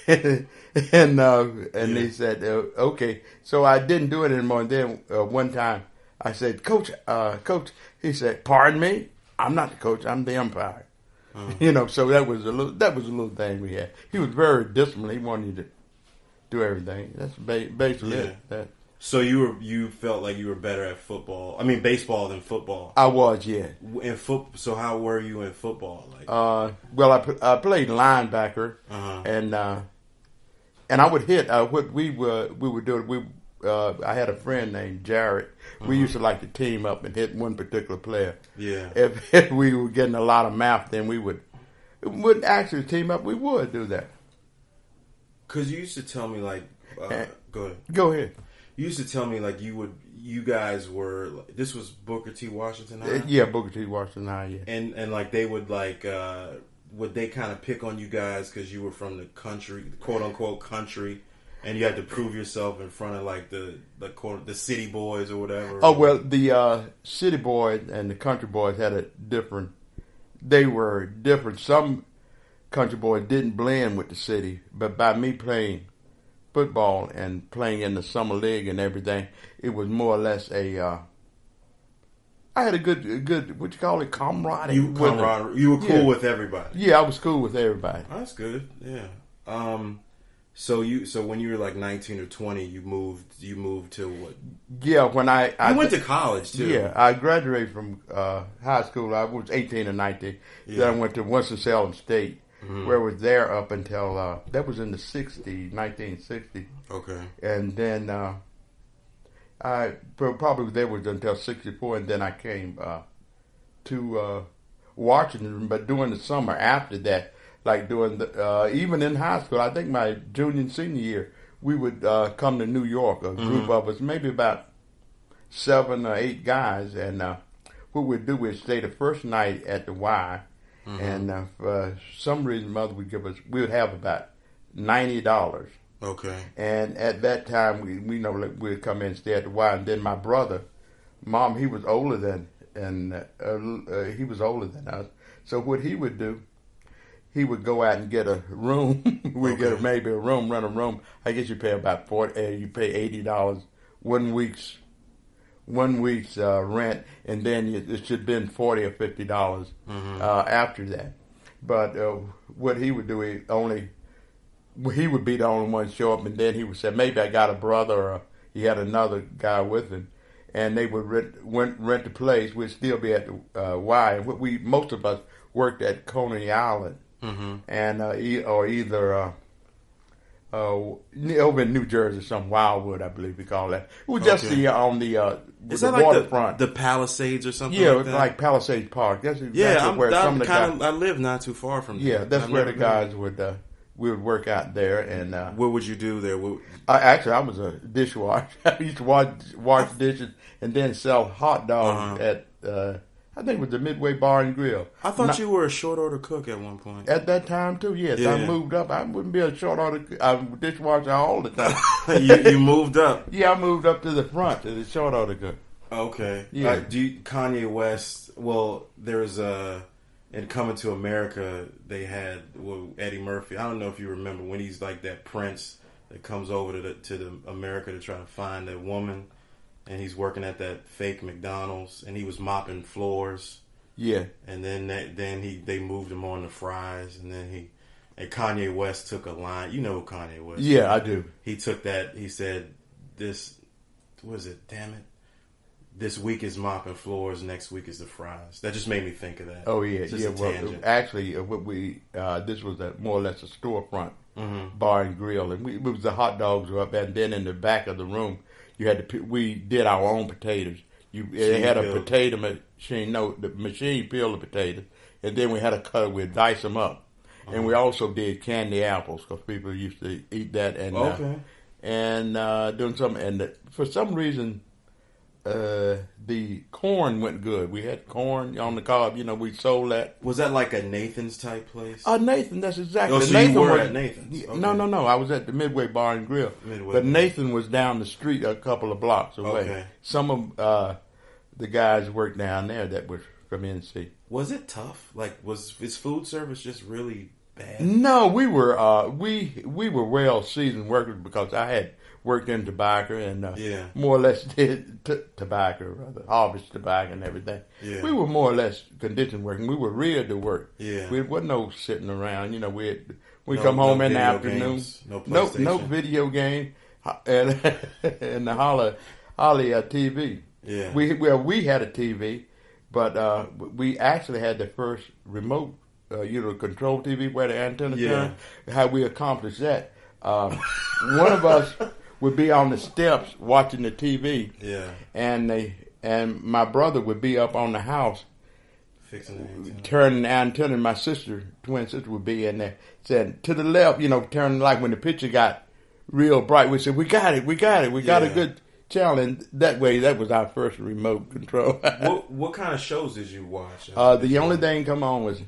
and uh, and
yeah.
he said, uh, "Okay." So I didn't do it anymore. And then uh, one time I said, "Coach, uh, Coach," he said, "Pardon me, I'm not the coach. I'm the umpire." Uh-huh. You know, so that was a little that was a little thing we had. He was very disciplined. He wanted you to do everything. That's ba- basically
yeah.
it. That.
So you were you felt like you were better at football. I mean, baseball than football.
I was, yeah.
In foot. So how were you in football? Like,
uh, well, I, I played linebacker,
uh-huh.
and uh, and I would hit. Uh, what we were we would do. We uh, I had a friend named Jared. We uh-huh. used to like to team up and hit one particular player.
Yeah.
If, if we were getting a lot of math, then we would wouldn't actually team up. We would do that.
Cause you used to tell me like, uh,
and,
go ahead.
Go ahead.
You used to tell me like you would, you guys were. This was Booker T. Washington High.
Yeah, Booker T. Washington High. Yeah.
And and like they would like, uh, would they kind of pick on you guys because you were from the country, quote unquote country, and you had to prove yourself in front of like the the quote, the city boys or whatever.
Oh well, the uh, city boys and the country boys had a different. They were different. Some country boys didn't blend with the city, but by me playing football and playing in the summer league and everything, it was more or less a. Uh, I had a good, a good, what you call it, camaraderie.
You, camaraderie. You were cool
yeah.
with everybody.
Yeah, I was cool with everybody.
Oh, that's good. Yeah. Um, So you so when you were like nineteen or twenty, you moved you moved to what?
Yeah, when I I
You went to college too.
Yeah, I graduated from uh, high school. I was eighteen or nineteen.
Yeah.
Then I went to Winston-Salem State,
Mhm.
where I was there up until uh, that was in the sixties, nineteen sixty,
Okay.
and then uh, I probably was there was until sixty-four, and then I came uh, to uh, Washington. But during the summer after that, like during the uh, even in high school, I think my junior and senior year, we would uh, come to New York. A group
Mhm.
of us, maybe about seven or eight guys, and uh, what we'd do is stay the first night at the Y,
Mhm.
and uh, for some reason, mother would give us. We would have about ninety dollars.
Okay.
And at that time, we we know like we'd come in and stay at the Y. And then my brother, mom, he was older than and uh, uh, he was older than us. So what he would do, he would go out and get a room. We'd
Okay.
get a, maybe a room, rent a room. I guess you pay about forty. Uh, you pay eighty dollars one week's one week's uh, rent, and then it, it should have been forty or fifty dollars
Mhm.
uh, after that. But uh, what he would do, he only he would be the only one to show up, and then he would say, maybe I got a brother, or he had another guy with him, and they would rent rent, rent the place. We'd still be at the uh, Y, and we most of us worked at Coney Island,
Mm-hmm.
and uh, e- or either uh, uh, over in New Jersey, some Wildwood, I believe we call that. It was just
Okay.
the uh, on the uh,
Is
the
that like
waterfront.
the, the Palisades or something?
yeah,
like
it's
that?
like Palisades Park. That's
yeah.
exactly
I'm,
where some
I'm
of the
kind of.
guys.
I live not too far from.
Yeah,
there.
that's
I've
where the
never been.
guys would uh, we would work out there, and uh,
What would you do there? What,
I, actually I was a dishwasher. I used to wash wash dishes and then sell hot dogs
Uh-huh.
at uh, I think it was the Midway Bar and Grill.
I thought
Not-
you were a short order cook at one point.
At that time too, yes.
Yeah.
I moved up. I wouldn't be a short order uh, dishwasher all the time.
you, you moved up.
Yeah, I moved up to the front to the short order cook.
Okay.
Yeah.
Uh, do you, Kanye West? Well, there's a in Coming to America. They had well, Eddie Murphy. I don't know if you remember when he's like that prince that comes over to the, to the America to try to find that woman, and he's working at that fake McDonald's, and he was mopping floors.
Yeah.
And then that, then he they moved him on to fries, and then he and Kanye West took a line. You know who Kanye West?
Yeah,
is.
I do.
He took that. He said, "This what is it? Damn it! This week is mopping floors. Next week is the fries." That just made me think of that.
Oh yeah,
It's just
yeah.
a
Well,
tangent.
actually, uh, what we uh, this was a, more or less a storefront
Mhm.
bar and grill, and we it was the hot dogs were up, and then in the back of the room, you had to p- we did our own potatoes. You they
you
had a
peeled-
potato machine. No, the machine peeled the potatoes, and then we had a cutter. We'd dice them up, and we also did candy apples because people used to eat that. And uh,
Okay.
and uh, doing something, and the, for some reason. Uh, the corn went good. We had corn on the cob. You know, we sold that.
Was that like a Nathan's type place?
Uh, Nathan, that's exactly.
Oh, so you
Nathan
were
was,
at Nathan's.
Yeah,
Okay.
No, no, no. I was at the Midway Bar and Grill.
Midway
but
Bar.
Nathan was down the street a couple of blocks away.
Okay.
Some of uh, the guys worked down there that were from N C.
Was it tough? Like, was his food service just really bad?
No, we were uh, we we were well seasoned workers because I had worked in tobacco and uh,
Yeah.
more or less did t- tobacco, rather harvest tobacco and everything.
Yeah.
We were more or less conditioned working. We were reared to work.
Yeah.
We wasn't no sitting around. You know, we had, we
No-
come home
no
in the
video
afternoon.
games, no
no,
PlayStation.
no video game, ho- and and the holla, holly uh, T V.
Yeah.
We well we had a T V, but uh, we actually had the first remote, uh, you know, control T V where the antenna
Yeah.
turned. How we accomplished that? Uh, one of us would be on the steps watching the T V,
Yeah.
and they and my brother would be up on the house
Fixing the antenna.
turning the antenna. And my sister, twin sister, would be in there saying to the left, you know, turning like when the picture got real bright. We said, "We got it, we got it, we got a
Yeah.
good channel." And that way, that was our first remote control.
What what kind of shows did you watch?
Uh, the only thing come on was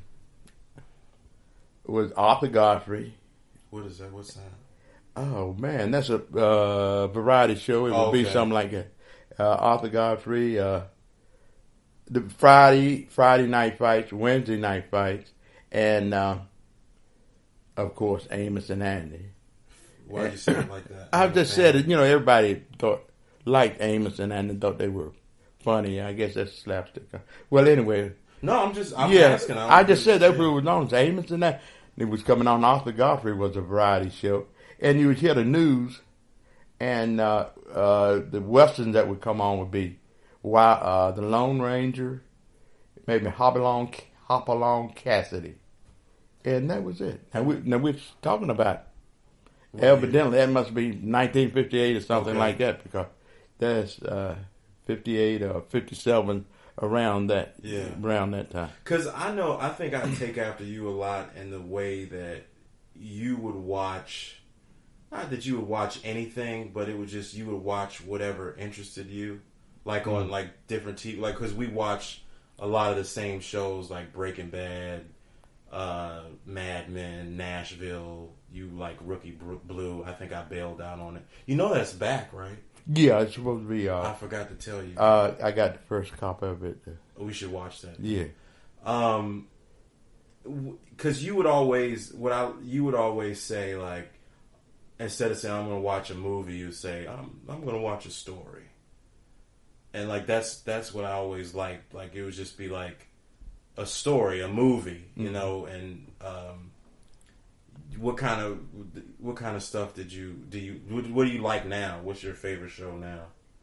was Arthur Godfrey.
What is that? What's that?
Oh man, that's a uh, variety show. It would
Oh,
be
okay.
something like that. Uh, Arthur Godfrey, uh, the Friday Friday night fights, Wednesday night fights, and uh, of course Amos and Andy.
Why you say it like that?
I've just said it. You know, everybody thought liked Amos and Andy, thought they were funny. I guess that's slapstick. Well, anyway,
No, I'm just. I'm
yeah,
asking.
I just said that was known as Amos and that. It was coming on. Arthur Godfrey was a variety show, and you would hear the news, and uh, uh, the westerns that would come on would be Why, uh, The Lone Ranger, maybe Hopalong, Hopalong Cassidy. And that was it. Now, we, now we're talking about, well, evidently, that must be nineteen fifty-eight or something okay. like that, because that's uh, fifty-eight or fifty-seven around that yeah. around that time.
Because I know, I think I take after you a lot in the way that you would watch, not that you would watch anything, but it would just, you would watch whatever interested you. Like on mm-hmm. like different T V, like because we watch a lot of the same shows like Breaking Bad, uh, Mad Men, Nashville. You like Rookie Blue. I think I bailed out on it. You know that's back, right?
Yeah, it's supposed to be. Uh,
I forgot to tell you.
Uh, I got the first copy of it.
We should watch that.
Yeah.
Um, because you would always, what I you would always say like, instead of saying I'm going to watch a movie, you say I'm I'm going to watch a story. And like that's that's what I always liked. Like it would just be like a story, a movie, you mm-hmm. know. And um, what kind of what kind of stuff did you do? You what, what do you like now? What's your favorite show now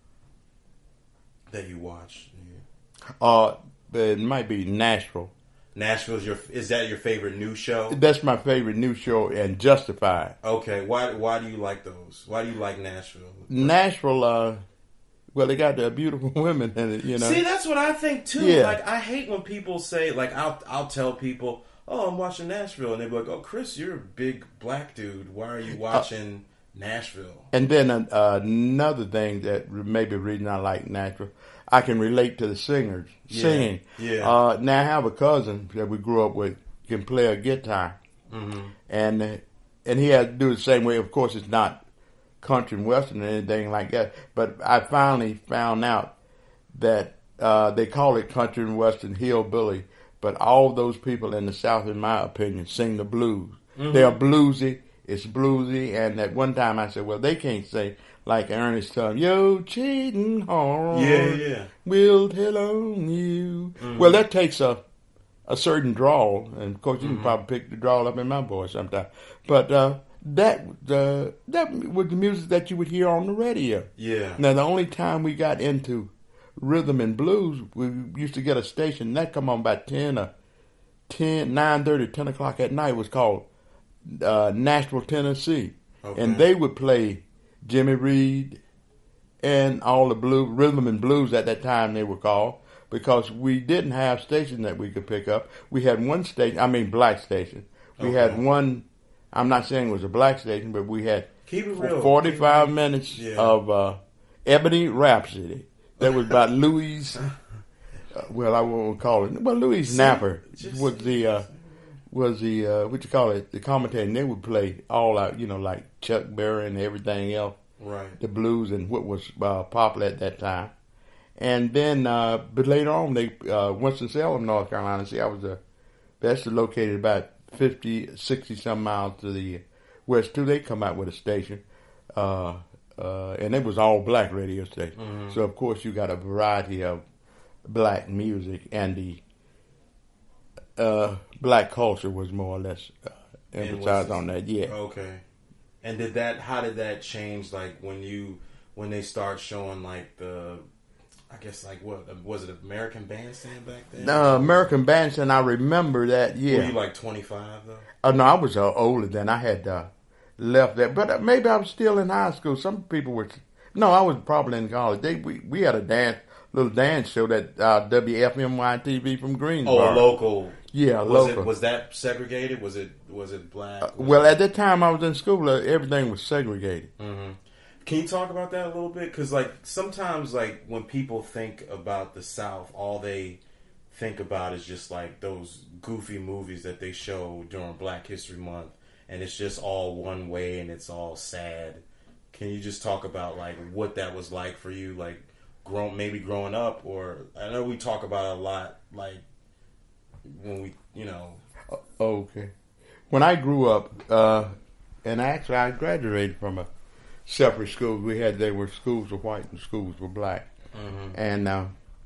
that you watch?
Yeah. Uh, it might be Nashville.
Nashville's your is that your favorite new show?
That's my favorite new show, and Justified.
Okay, why why do you like those? Why do you like Nashville?
Nashville. Uh, Well, they got the beautiful women in it, you know.
See, that's what I think too.
Yeah.
Like, I hate when people say, like, I'll I'll tell people, "Oh, I'm watching Nashville," and they be like, "Oh, Chris, you're a big black dude. Why are you watching uh, Nashville?"
And then uh, another thing that maybe the reason I like Nashville, I can relate to the singers
yeah.
singing.
Yeah.
Uh, now I have a cousin that we grew up with can play a guitar, mm-hmm. and uh, and he had to do it the same way. Of course, it's not country and western or anything like that, but I finally found out that uh, they call it country and western hillbilly, but all those people in the South, in my opinion, sing the blues. Mm-hmm. They are bluesy, it's bluesy, and at one time I said, well, they can't sing like Ernest Tubb, yo, cheating horn,
yeah, yeah,
we'll tell on you. Mm-hmm. Well, that takes a a certain drawl, and of course you mm-hmm. can probably pick the drawl up in my voice sometime, but uh, That uh, that was the music that you would hear on the radio.
Yeah.
Now the only time we got into rhythm and blues, we used to get a station that come on about ten or ten, nine thirty, ten o'clock at night. It was called uh, Nashville, Tennessee, okay. and they would play Jimmy Reed and all the blue rhythm and blues at that time they were called, because we didn't have stations that we could pick up. We had one station, I mean black station. We okay. had one. I'm not saying it was a black station, but we had
Keep it real.
forty-five
Keep it
minutes
yeah.
of uh, Ebony Rhapsody. That was about Louis, uh, well, I won't call it, well, Louis See, Napper was the, uh, was the uh, what you call it, the commentator, and they would play all out, you know, like Chuck Berry and everything else.
Right.
The blues and what was uh, popular at that time. And then, uh, but later on, they, uh, Winston-Salem, North Carolina, see, I was a, that's located about fifty, sixty some miles to the west too. They come out with a station, uh, uh, and it was all black radio station. Mm-hmm. So of course you got a variety of black music, and the uh, black culture was more or less uh, emphasized on that. Yeah.
Okay. And did that? How did that change? Like when you when they start showing like the. I guess, like, what, was it American Bandstand back then?
No, uh, American Bandstand, I remember that, yeah.
Were you, like, twenty-five, though?
Oh, no, I was uh, older then. I had uh, left that. But uh, maybe I was still in high school. Some people were, no, I was probably in college. They We, we had a dance, little dance show that uh, W F M Y T V from Greensboro.
Oh, a local.
Yeah,
was
local.
It, was that segregated? Was it was it black? Was
uh, well,
it...
at that time I was in school, uh, everything was segregated.
Mm-hmm. Can you talk about that a little bit? Because, like, sometimes, like, when people think about the South, all they think about is just, like, those goofy movies that they show during Black History Month. And it's just all one way and it's all sad. Can you just talk about, like, what that was like for you, like, grown, maybe growing up? Or, I know we talk about it a lot, like, when we, you know.
Okay. When I grew up, uh, and actually I graduated from a separate schools. We had, there were schools were white and schools were black. Mm-hmm. And uh,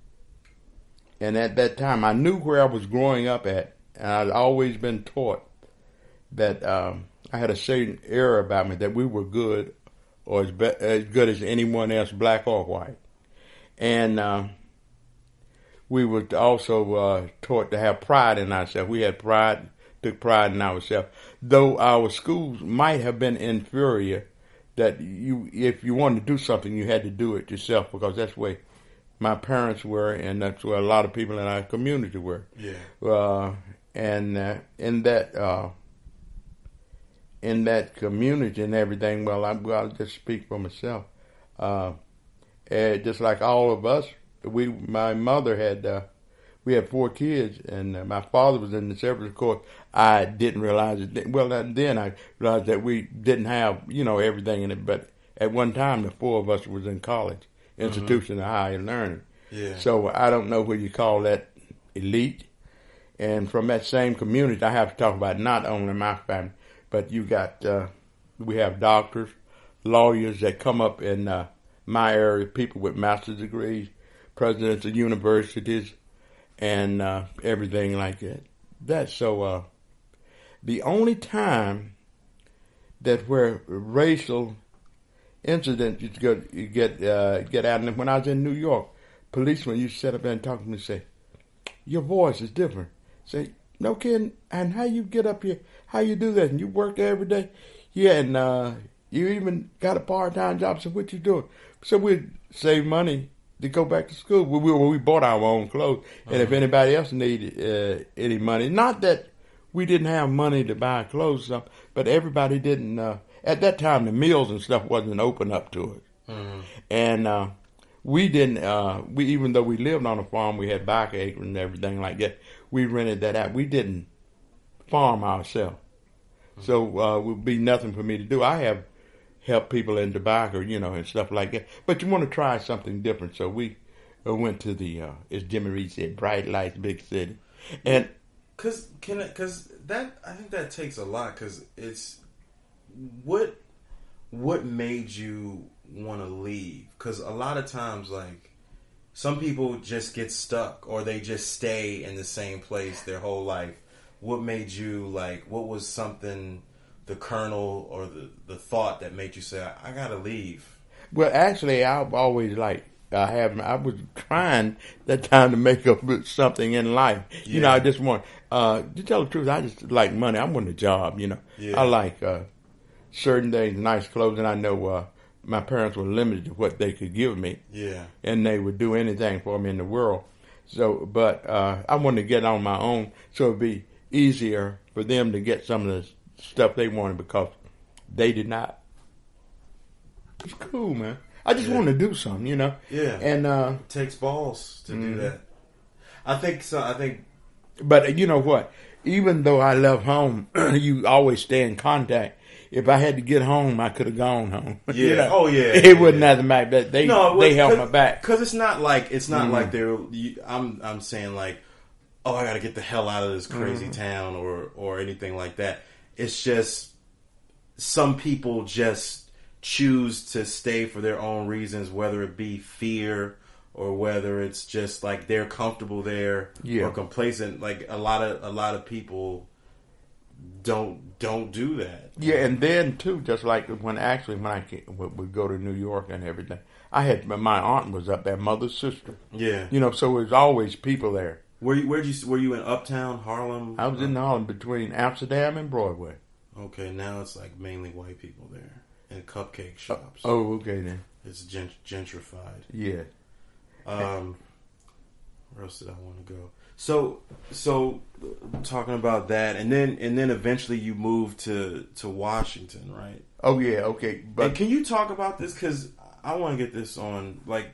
and at that time, I knew where I was growing up at, and I'd always been taught that um, I had a certain air about me that we were good, or as, be, as good as anyone else, black or white. And uh, we were also uh, taught to have pride in ourselves. We had pride, took pride in ourselves. Though our schools might have been inferior, that you, if you wanted to do something, you had to do it yourself, because that's the way my parents were, and that's where a lot of people in our community were.
Yeah.
Uh, and uh, in that uh, in that community and everything, well, I'm, I'll just speak for myself. Uh, and just like all of us, we, my mother had, uh, we had four kids, and uh, my father was in the service. Of course, I didn't realize it. Well, then I realized that we didn't have, you know, everything in it. But at one time, the four of us was in college, institution mm-hmm. of higher learning.
Yeah.
So I don't know what you call that elite. And from that same community, I have to talk about not only my family, but you got, uh, we have doctors, lawyers that come up in uh, my area, people with master's degrees, presidents of universities, and uh, everything like that. That's so, uh, the only time that where racial incidents you get, you get, uh, get out, and when I was in New York, policemen used to sit up there and talk to me and say, your voice is different. Say, no kidding, and how you get up here, how you do that, and you work there every day? Yeah, and uh, you even got a part-time job, so what you doing? So we'd save money to go back to school. We, we, we bought our own clothes, and uh-huh. if anybody else needed uh, any money, not that we didn't have money to buy clothes, but everybody didn't, uh, at that time the mills and stuff wasn't open up to it. Uh-huh. And uh, we didn't, uh, we even though we lived on a farm, we had back acres and everything like that, we rented that out. We didn't farm ourselves. Uh-huh. So uh, it would be nothing for me to do. I have helped people in tobacco, you know, and stuff like that. But you want to try something different. So we uh, went to the, uh, as Jimmy Reed said, bright lights, big city. And
Cause can it, cause that I think that takes a lot. Cause it's what what made you want to leave? Cause a lot of times, like some people just get stuck, or they just stay in the same place their whole life. What made you like? What was something, the kernel or the the thought that made you say, I, I gotta leave?
Well, actually, I've always like. I have. I was trying that time to make up something in life. Yeah. You know, I just want. Uh, to tell the truth, I just like money. I want a job. You know, yeah. I like uh, certain things, nice clothes, and I know uh, my parents were limited to what they could give me.
Yeah,
and they would do anything for me in the world. So, but uh, I wanted to get on my own, so it'd be easier for them to get some of the stuff they wanted because they did not. It's cool, man. I just yeah. want to do something, you know.
Yeah,
and uh,
it takes balls to mm-hmm. do that. I think so. I think,
but you know what? Even though I left home, you always stay in contact. If I had to get home, I could have gone home.
Yeah.
You know?
Oh yeah.
It
yeah,
wouldn't
yeah.
have matter. They
no,
they held my back
because it's not like it's not mm-hmm. like they're. You, I'm I'm saying like, oh, I got to get the hell out of this crazy mm-hmm. town or or anything like that. It's just some people just choose to stay for their own reasons, whether it be fear or whether it's just like they're comfortable there
yeah.
or complacent. Like a lot of a lot of people don't don't do that.
Yeah, and then too, just like when actually when I came, would go to New York and everything, I had my aunt was up there, mother's sister.
Yeah,
you know, so there's always people there.
Where you where'd you were you in Uptown Harlem?
I was in Harlem between Amsterdam and Broadway.
Okay, now it's like mainly white people there. And cupcake shops.
Oh, okay then.
It's gent- gentrified.
Yeah.
Um, where else did I want to go? So, so talking about that, and then and then eventually you moved to to Washington, right?
Oh yeah, okay. But
and can you talk about this? Because I want to get this on, like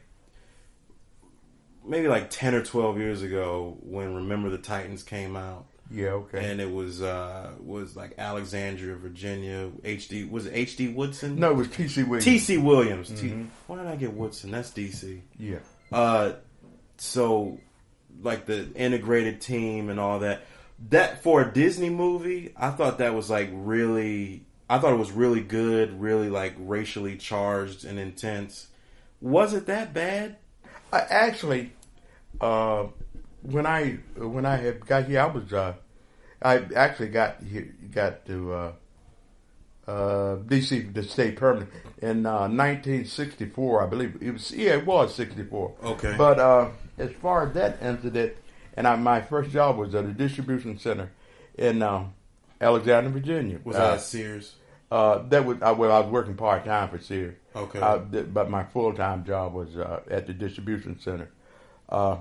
maybe like ten or twelve years ago when Remember the Titans came out.
Yeah, okay.
And it was uh, was like Alexandria, Virginia. H D was it H D Woodson?
No, it was T C Williams.
T C Williams.
Mm-hmm.
T- Why did I get Woodson? That's D C.
Yeah.
Uh, so like the integrated team and all that. That for a Disney movie, I thought that was like really. I thought it was really good, really like racially charged and intense. Was it that bad?
I actually. Uh, When I when I had got here, I was uh, I actually got here, got to uh, uh, D C to stay permanent in uh, nineteen sixty-four, I believe it was. Yeah, it was sixty-four.
Okay.
But uh, as far as that incident, and I, my first job was at a distribution center in um, Alexandria, Virginia.
Was
uh,
that at Sears?
Uh, that was uh, well, I was working part time for Sears.
Okay.
Uh, th- but my full time job was uh, at the distribution center uh,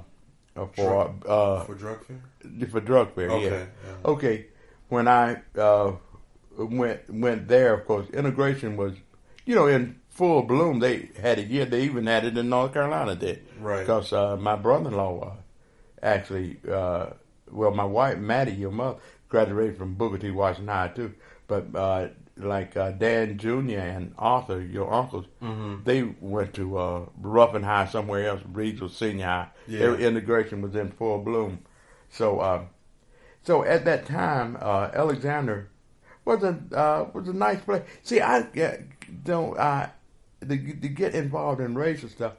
for
Drug,
uh,
for drug fair.
For drug fair.
Okay.
Yeah.
Yeah.
Okay. When I uh, went went there, of course, integration was, you know, in full bloom. They had it here. They even had it in North Carolina. Did
right
because uh, my brother-in-law uh, actually, uh, well, my wife Maddie, your mother, graduated from Booker T. Washington High too, but. Uh, Like uh, Dan Junior and Arthur, your uncles, mm-hmm. they went to uh, Ruffin High somewhere else, Regional Senior High.
Yeah.
Their integration was in full bloom. So, uh, so at that time, uh, Alexander was a uh, was a nice place. See, I uh, don't I to, to get involved in racial stuff.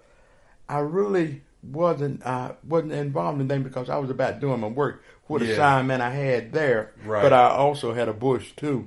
I really wasn't uh, wasn't involved in them because I was about doing my work. What
yeah.
assignment I had there,
right.
But I also had a bush too.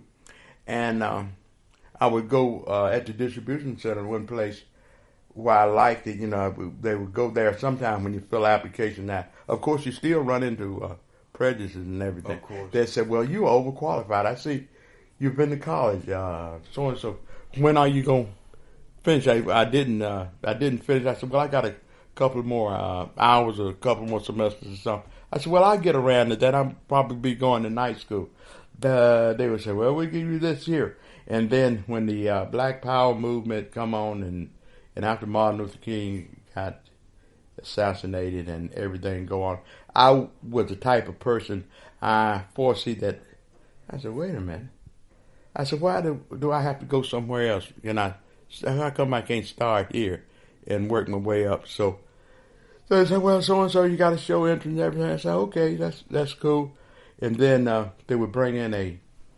And um, I would go uh, at the distribution center, one place where I liked it. You know, they would go there sometime when you fill application out. Of course, you still run into uh, prejudices and everything.
Of course.
They said, well, you are overqualified. I see you've been to college, uh, so and so. When are you going to finish? I, I didn't uh, I didn't finish. I said, well, I got a couple more uh, hours or a couple more semesters or something. I said, well, I'll get around to that. I'll probably be going to night school. Uh, they would say, well, we'll give you this here. And then when the uh, Black Power movement come on and, and after Martin Luther King got assassinated and everything go on, I was the type of person I foresee that. I said, wait a minute. I said, why do, do I have to go somewhere else? And I, how come I can't start here and work my way up? So, so they said, well, so-and-so, you got to show interest and everything. I said, okay, that's that's cool. And then uh, they would bring in a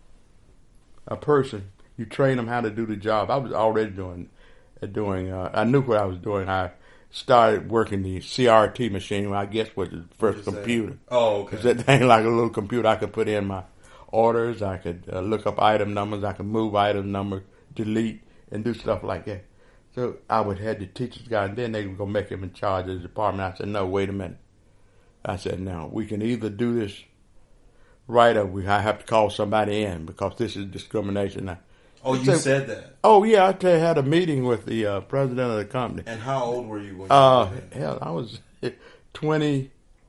a person. You train them how to do the job. I was already doing, uh, doing. Uh, I knew what I was doing. I started working the C R T machine. I guess was the first computer.
That? Oh, okay.
'Cause that thing like a little computer. I could put in my orders. I could uh, look up item numbers. I could move item numbers, delete, and do stuff like that. So I would have the teachers guy, and then they were gonna make him in charge of the department. I said, no, wait a minute. I said, now we can either do this. Right, or we I have to call somebody in because this is discrimination. I,
oh, you
said,
said that?
Oh, yeah, I tell you, had a meeting with the uh, president of the company.
And how old were you when
uh,
you did that?
Hell, I was twenty.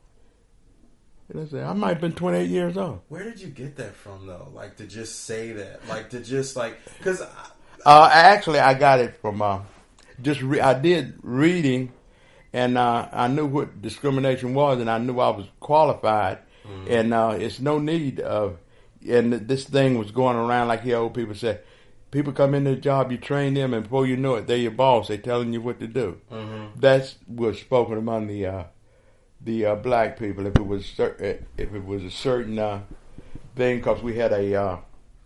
Let's say I might have been twenty-eight years old.
Where did you get that from, though? Like to just say that, like to just like because.
Uh, actually, I got it from uh, just re- I did reading, and uh, I knew what discrimination was, and I knew I was qualified. Mm-hmm. And uh, it's no need of, and this thing was going around like the old people said, people come into the job, you train them, and before you know it, they're your boss. They're telling you what to do. Mm-hmm. That's was spoken among the uh, the uh, black people. If it was cer- if it was a certain uh, thing, because we had a, uh,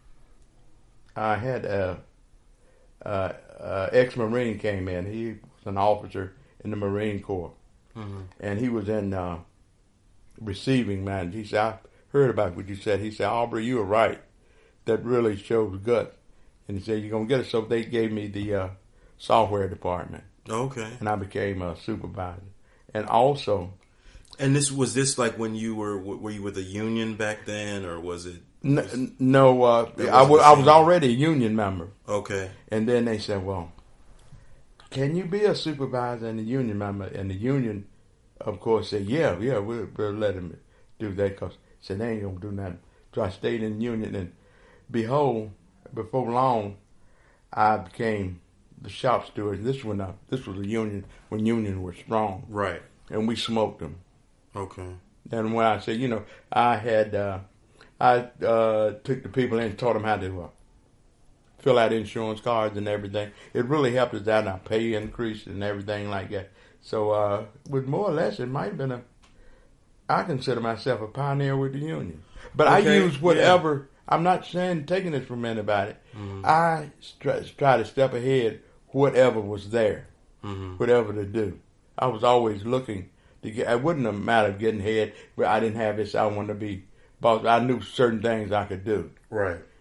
I had a, uh, uh, ex-Marine came in. He was an officer in the Marine Corps, mm-hmm. and he was in. Uh, receiving manager. He said, I heard about what you said. He said, Aubrey, you were right. That really shows guts. And he said, you're going to get it. So they gave me the uh, software department.
Okay.
And I became a supervisor. And also...
And this was this like when you were, were you with a union back then, or was it? Was,
n- no, uh, I, w- I was already a union member.
Okay.
And then they said, well, can you be a supervisor and a union member? And the union... Of course, said, yeah, yeah, we'll, we'll let him do that because said they ain't going to do nothing. So I stayed in the union, and behold, before long, I became the shop steward. This when I, this was a union when union was strong,
right?
And we smoked them.
Okay.
And when I said, you know, I had uh, I uh, took the people in and taught them how to uh, fill out insurance cards and everything. It really helped us out. Our pay increased and everything like that. So, uh, with more or less, it might have been a, I consider myself a pioneer with the union. But okay, I use whatever, yeah. I'm not saying taking this from anybody. Mm-hmm. I try, try to step ahead whatever was there, mm-hmm. whatever to do. I was always looking to get, it wouldn't have mattered getting ahead, but I didn't have this, I wanted to be boss. I knew certain things I could do.
Right.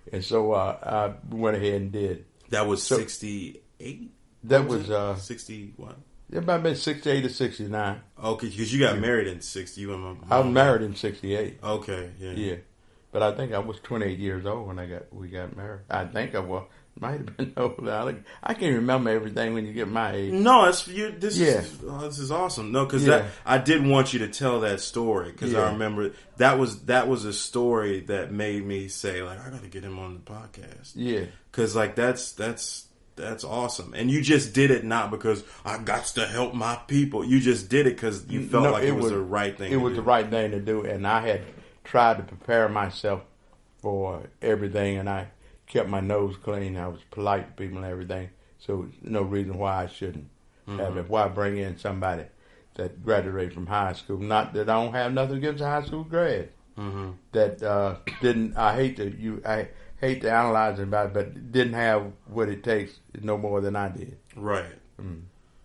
And so uh, I went ahead and did.
That was
So-
sixty-eight?
That was, uh,
sixty what?
it might have been sixty-eight or sixty-nine.
Okay, because you got married in sixty. You and my
I was
mom-
married in sixty-eight.
Okay, yeah.
Yeah. But I think I was twenty-eight years old when I got we got married. I think I was. Might have been older. I, think- I can't remember everything when you get my age.
No, it's you. This
Yeah.
is oh, this is awesome. No, because
Yeah.
that I did want you to tell that story because I
Yeah.
remember that was that was a story that made me say like I got to get him on the podcast.
Yeah.
Because like that's that's that's awesome, and you just did it not because I got to help my people. You just did it because you felt
No,
like it, was, the right thing.
It
to
was
do.
the right thing to do, and I had tried to prepare myself for everything, and I kept my nose clean. I was polite to people and everything, so no reason why I shouldn't
Mm-hmm.
have it. Why bring in somebody that graduated from high school? Not that I don't have nothing against high school grads.
Mm-hmm.
That uh, didn't. I hate to you. I hate to analyze it about it, but didn't have what it takes no more than I did.
Right.
Mm.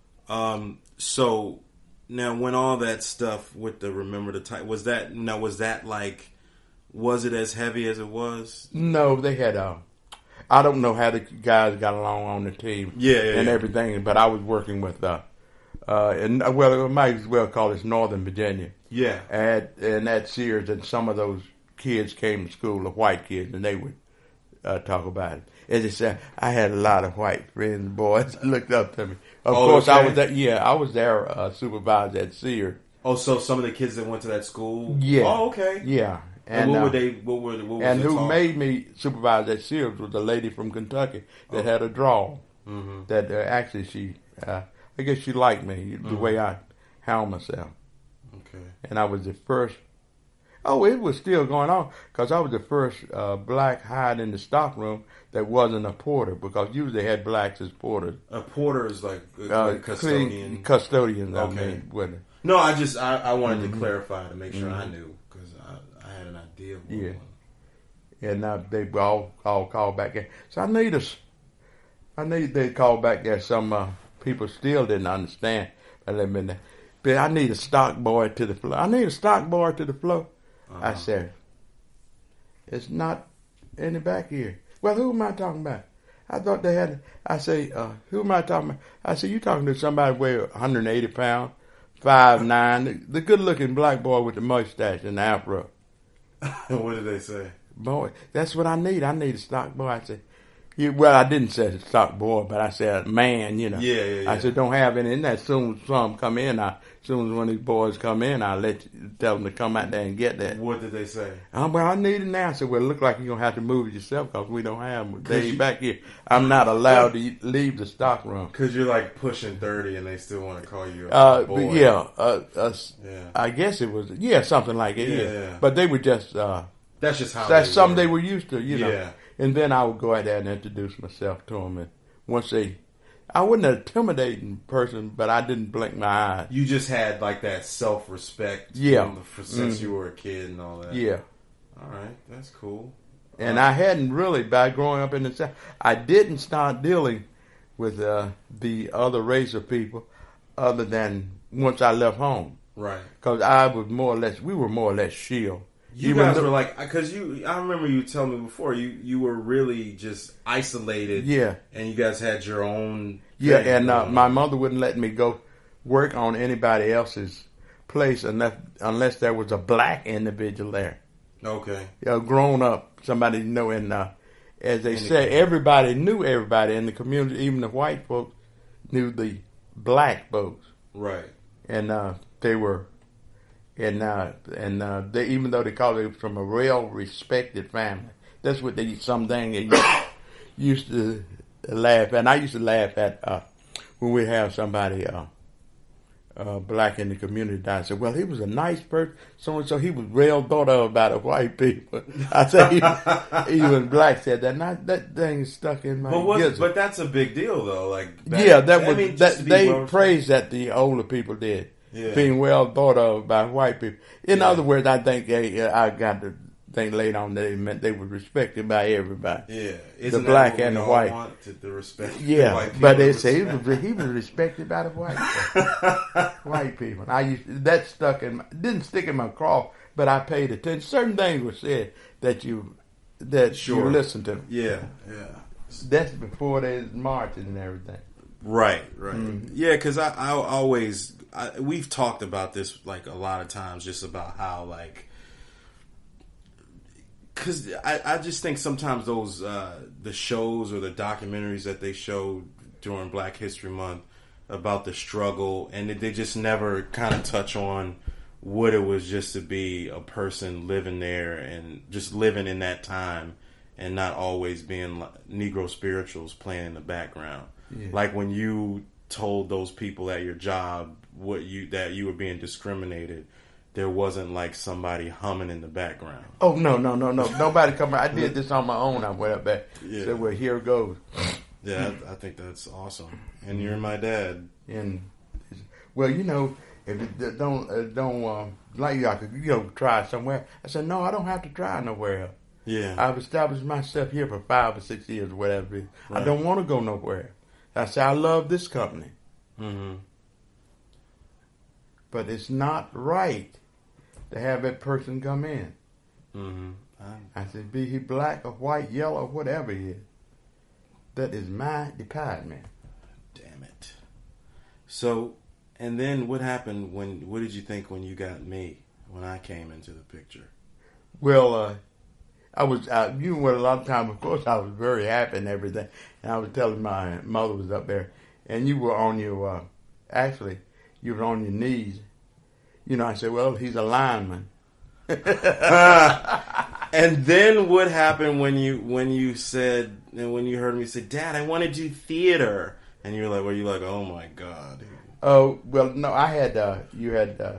Um. So now, when all that stuff with the remember the type was that now was that like was it as heavy as it was?
No, they had. Uh, I don't know how the guys got along on the team.
Yeah, yeah,
and
yeah.
everything, but I was working with. Uh, uh, and well, I might as well call this Northern Virginia.
Yeah.
At and at Sears, and some of those kids came to school, the white kids, and they would uh, talk about it. As I said, I had a lot of white friends, boys that looked up to me. Of
Oh,
course, I
okay.
was there, yeah, I was their uh, supervisor at Sears.
Oh, so some of the kids that went to that school.
Yeah.
Oh, okay.
Yeah,
And, what
uh,
were they? What were? What was
and
their
who
talk?
made me supervisor at Sears was a lady from Kentucky that had a draw.
Mm-hmm.
That uh, actually she, uh, I guess she liked me the way I handled myself.
Okay.
And I was the first. Oh, it was still going on because I was the first uh, black hired in the stock room that wasn't a porter, because usually they had blacks as porters.
A porter is like a
Uh,
like custodian.
clean- custodians, I
Okay.
mean, wasn't it?
No, I just I, I wanted
Mm-hmm.
to clarify to make sure I knew because I, I had an idea. Of what
Yeah.
it was.
And uh, they all all called back in. So I need us. I need they called back there. Some uh, people still didn't understand. But let me. But I need a stock boy to the floor. I need a stock boy to the floor.
Uh-huh.
I said, it's not in the back here. Well, who am I talking about? I thought they had. I say, uh, who am I talking about? I said, you talking to somebody weigh one hundred eighty pounds, five nine, the, the good looking black boy with the mustache and the afro.
What did they say?
Boy, that's what I need. I need a stock boy. I said, you, well, I didn't say stock boy, but I said man, you know.
Yeah, yeah, yeah.
I said, don't have any. And as soon as some come in, I, as soon as one of these boys come in, I'll let you, tell them to come out there and get that.
What did they say?
Um, well, I need it now. I said, well, it look like you're going to have to move it yourself because we don't have them. They
you-
ain't back here. I'm not allowed to leave the stock room.
Because you're like pushing thirty and they still want to call you a
Uh,
boy.
but yeah, uh, uh,
Yeah.
I guess it was, yeah, something like it.
Yeah,
Yeah,
yeah.
But they were just, uh,
That's just how
that's
they
something
were.
they were used to, you know.
Yeah.
And then I would go out there and introduce myself to them. And once they, I wasn't an intimidating person, but I didn't blink my eye.
You just had like that self respect.
Yeah.
Since
Mhm.
you were a kid and all that.
Yeah.
All right. That's cool.
And I hadn't really, by growing up in the South, I didn't start dealing with uh, the other race of people other than once I left home.
Right.
Because I was more or less, we were more or less shield.
You
Even
guys
though-
were like, because you, I remember you telling me before, you, you were really just isolated.
Yeah.
And you guys had your own.
Yeah,
thing
and uh,
going
my
on.
mother wouldn't let me go work on anybody else's place unless unless there was a black individual there.
Okay.
You know, grown up, somebody you know, and uh, as they
In the
say, everybody knew everybody in the community, even the white folks knew the black folks,
Right.
and uh, they were, and uh, and uh, they even though they called it from a real respected family, that's what they something they used to laugh at. And I used to laugh at uh, when we have somebody uh, uh, black in the community. I said, well, he was a nice person, so and so. He was real thought of by the white people. I said, he, even black said that. Not that thing stuck in my.
But what,
gizzard.
but that's a big deal though. Like,
yeah, that
I
was
mean, just
that
to be
they
well-
praised that the older people did,
Yeah.
being well thought of by white people. In
Yeah.
other words, I think they, I got the thing laid on that they meant they were respected by everybody.
Yeah, Isn't that
black
what we
and the
all
white.
want, to, the respect. the
Yeah,
white people
but
to
they say he
respect?
was, he was respected by the white people. white people. I used that stuck in my, didn't stick in my craw, but I paid attention. Certain things were said that you that
Sure.
you listen to.
Yeah, yeah.
That's before there's marching and everything.
Right, right.
Mm-hmm.
Yeah, because I, I always, I, we've talked about this like a lot of times, just about how like, because I, I just think sometimes those, uh, the shows or the documentaries that they showed during Black History Month about the struggle, and they just never kind of touch on what it was just to be a person living there and just living in that time and not always being like Negro spirituals playing in the background. Yeah. Like when you told those people at your job what you that you were being discriminated, there wasn't like somebody humming in the background.
Oh no, no, no, no! Nobody come. I did this on my own. I went up there.
Yeah.
Said, "Well, here it goes."
Yeah, I, I think that's awesome. And you're my dad.
And well, you know, if it don't uh, don't uh, like you, I could you know try somewhere. I said, "No, I don't have to try nowhere else."
Yeah,
I've established myself here for five or six years, or whatever it is. Right. I don't want to go nowhere. I said, I love this company.
Mm-hmm.
But it's not right to have that person come in.
Mm-hmm. I,
I said, be he black or white, yellow, whatever he is. That is my department.
Damn it. So, and then what happened when, what did you think when you got me, when I came into the picture?
Well, uh, I was, uh, you know, a lot of times, of course, I was very happy and everything. And I was telling my mother was up there, and you were on your, uh, actually, you were on your knees. You know, I said, well, he's a lineman.
And then what happened when you when you said, and when you heard me say, Dad, I want to do theater? And you were like, well, you're like, oh my God.
Oh, well, no, I had, uh, you had, uh,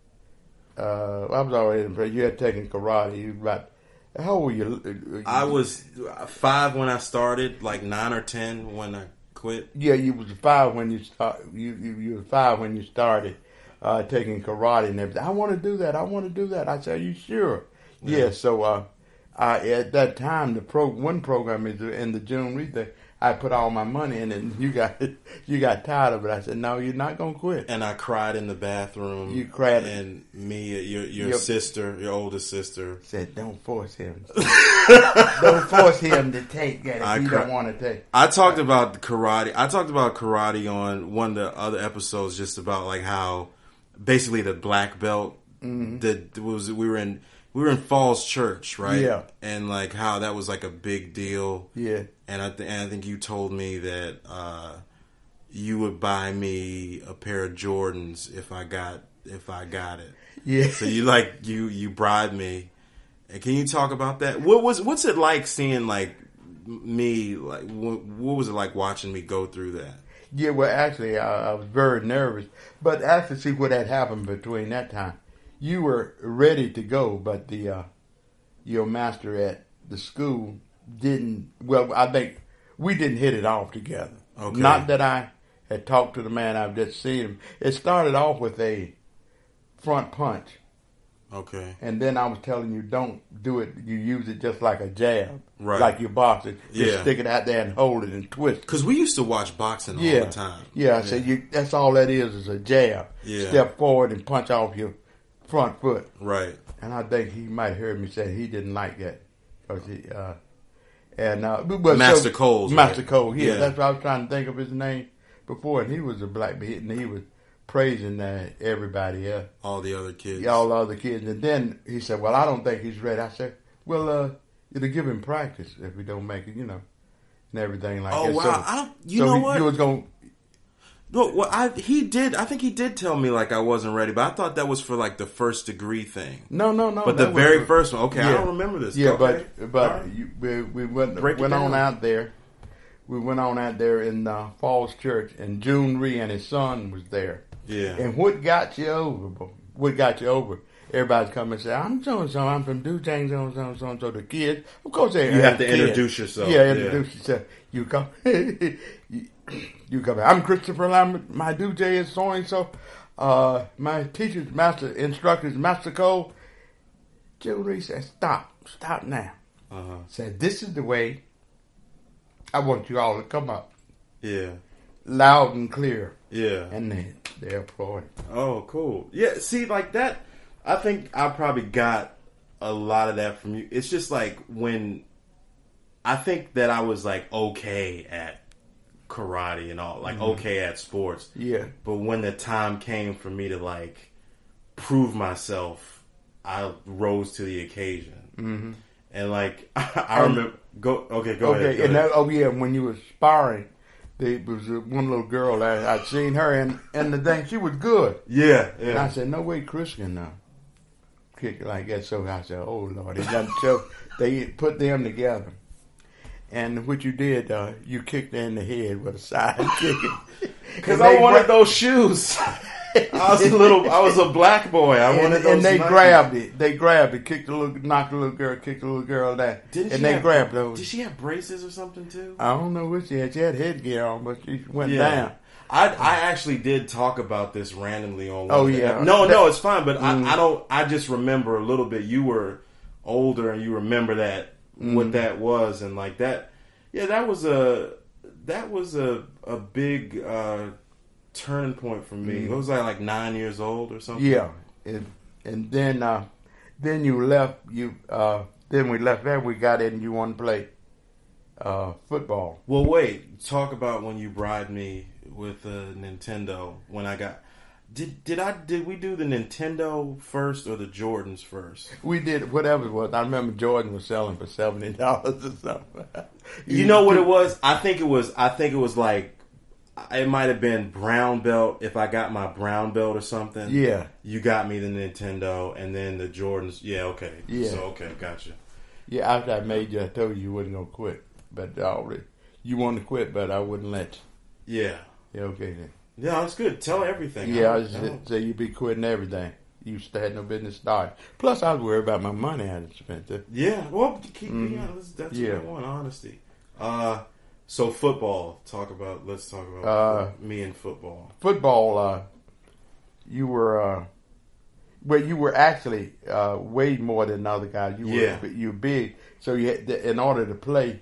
uh, I was already in, you had taken karate. You about, how old were you?
I was five when I started, like nine or ten when I quit.
Yeah, you was five when you start. You you, you were five when you started uh, taking karate and everything. I want to do that. I want to do that. I said, "Are you sure?" Yeah. yeah so uh, I, at that time, the pro one program is in the June Reed thing. I put all my money in it, and you got you got tired of it. I said, "No, you're not gonna quit."
And I cried in the bathroom.
You cried,
and me, your your
yep.
sister, your oldest sister,
said, "Don't force him. Don't force him to take that if I he cry- don't want to take."
I talked about karate. I talked about karate on one of the other episodes, just about like how basically the black belt
mm-hmm.
that was we were in. We were in Falls Church, right?
Yeah.
And like how that was like a big deal.
Yeah.
And I, th- and I think you told me that uh, you would buy me a pair of Jordans if I got if I got it.
Yeah.
So you like you you bribed me. And can you talk about that? What was what's it like seeing like me like what, what was it like watching me go through that?
Yeah. Well, actually, I, I was very nervous, but actually, see what had happened between that time. You were ready to go, but the uh, your master at the school didn't. Well, I think we didn't hit it off together.
Okay.
Not that I had talked to the man. I've just seen him. It started off with a front punch.
Okay.
And then I was telling you, don't do it. You use it just like a jab,
right?
Like you're boxing. Just
yeah.
stick it out there and hold it and twist.
Because we used to watch boxing all
yeah.
the time.
Yeah. I
yeah.
said you. That's all that is is a jab.
Yeah.
Step forward and punch off your front foot.
Right.
And I think he might have heard me say he didn't like that. Cause he, uh, and, uh, but
Master
so,
Coles.
Master
right?
Cole, yeah,
yeah.
That's what I was trying to think of his name before. And he was a black belt, and he was praising uh, everybody else.
All the other kids.
All the other kids. And then he said, well, I don't think he's ready. I said, well, uh, it'll give him practice if we don't make it, you know, and everything like
oh,
that.
Oh, wow.
So,
I don't, you
so
know
he,
what?
He was going
No, well, I he did. I think he did tell me like I wasn't ready, but I thought that was for like the first degree thing.
No, no, no.
But the
was,
very first one. Okay,
yeah.
I don't remember this.
Yeah,
okay.
but but
right.
you, we, we went
Break
went on
down.
out there. We went on out there in uh, Falls Church, and June Ree and his son was there.
Yeah.
And what got you over? What got you over? Everybody's come and say, "I'm so and so. I'm from Dujang, so and so, so and so." The kids, of course, they
you have to
kids.
introduce yourself.
Yeah, introduce yeah. yourself. You come. you, You come. I'm Christopher Lambert. My D J is so and so. Uh, my teacher's master instructor is Master Cole. Julie said, "Stop, stop now."
Uh-huh.
Said, "This is the way I want you all to come up."
Yeah.
Loud and clear.
Yeah.
And then they applauded.
Oh, cool. Yeah. See, like that. I think I probably got a lot of that from you. It's just like when I think that I was like okay at karate and all, like mm-hmm. okay at sports.
Yeah.
But when the time came for me to like prove myself, I rose to the occasion.
Mm-hmm.
And like I, I remember, go okay, go
okay,
ahead. Go
and
ahead.
That, oh yeah, when you were sparring, there was one little girl that I'd seen her, and and the thing she was good.
Yeah, yeah.
And I said, no way, Chris can uh, kick like that. So I said, oh Lord, it doesn't. So they put them together, and what you did, uh, you kicked her in the head with a side kick.
Because I wanted those shoes. I was a little. I was a black boy. I
and,
wanted those.
And they
Nike.
grabbed it. They grabbed it. Kicked the little, knocked the little girl. Kicked the little girl down.
Didn't
and
she
they
have,
grabbed those.
Did she have braces or something too?
I don't know what she had. She had headgear on, but she went
yeah.
down.
I I actually did talk about this randomly on.
Oh
one
yeah.
No,
that,
no, it's fine. But
mm.
I, I don't. I just remember a little bit. You were older, and you remember that mm. what that was, and like that. Yeah, that was a that was a a big. Uh, turning point for me. Mm. What was I, like nine years old or something?
Yeah, and and then uh, then you left. You uh, then we left there. We got in. You wanted to play uh, football.
Well, wait. Talk about when you bribed me with a Nintendo. When I got did did I did we do the Nintendo first or the Jordans first?
We did whatever it was. I remember Jordan was selling for seventy dollars or something.
you, you know what it was? I think it was. I think it was like. It might have been brown belt if I got my brown belt or something.
Yeah.
You got me the Nintendo and then the Jordans. Yeah, okay.
Yeah.
So, okay, gotcha.
Yeah, after I made you, I told you you wasn't going to quit. But already, you wanted to quit, but I wouldn't let
you. Yeah.
Yeah, okay then.
Yeah, that's good. Tell everything.
Yeah,
I,
I was say you'd be quitting everything. You had no business starting. Plus, I was worried about my money I had spent it.
Yeah, well, keep
mm-hmm.
me honest. That's
yeah.
what I want, honesty. Uh... So football, talk about, let's talk about
uh,
me and football.
Football, uh, you were, uh, well, you were actually uh, way more than other guys. You
yeah.
were, you were big. So you had to, in order to play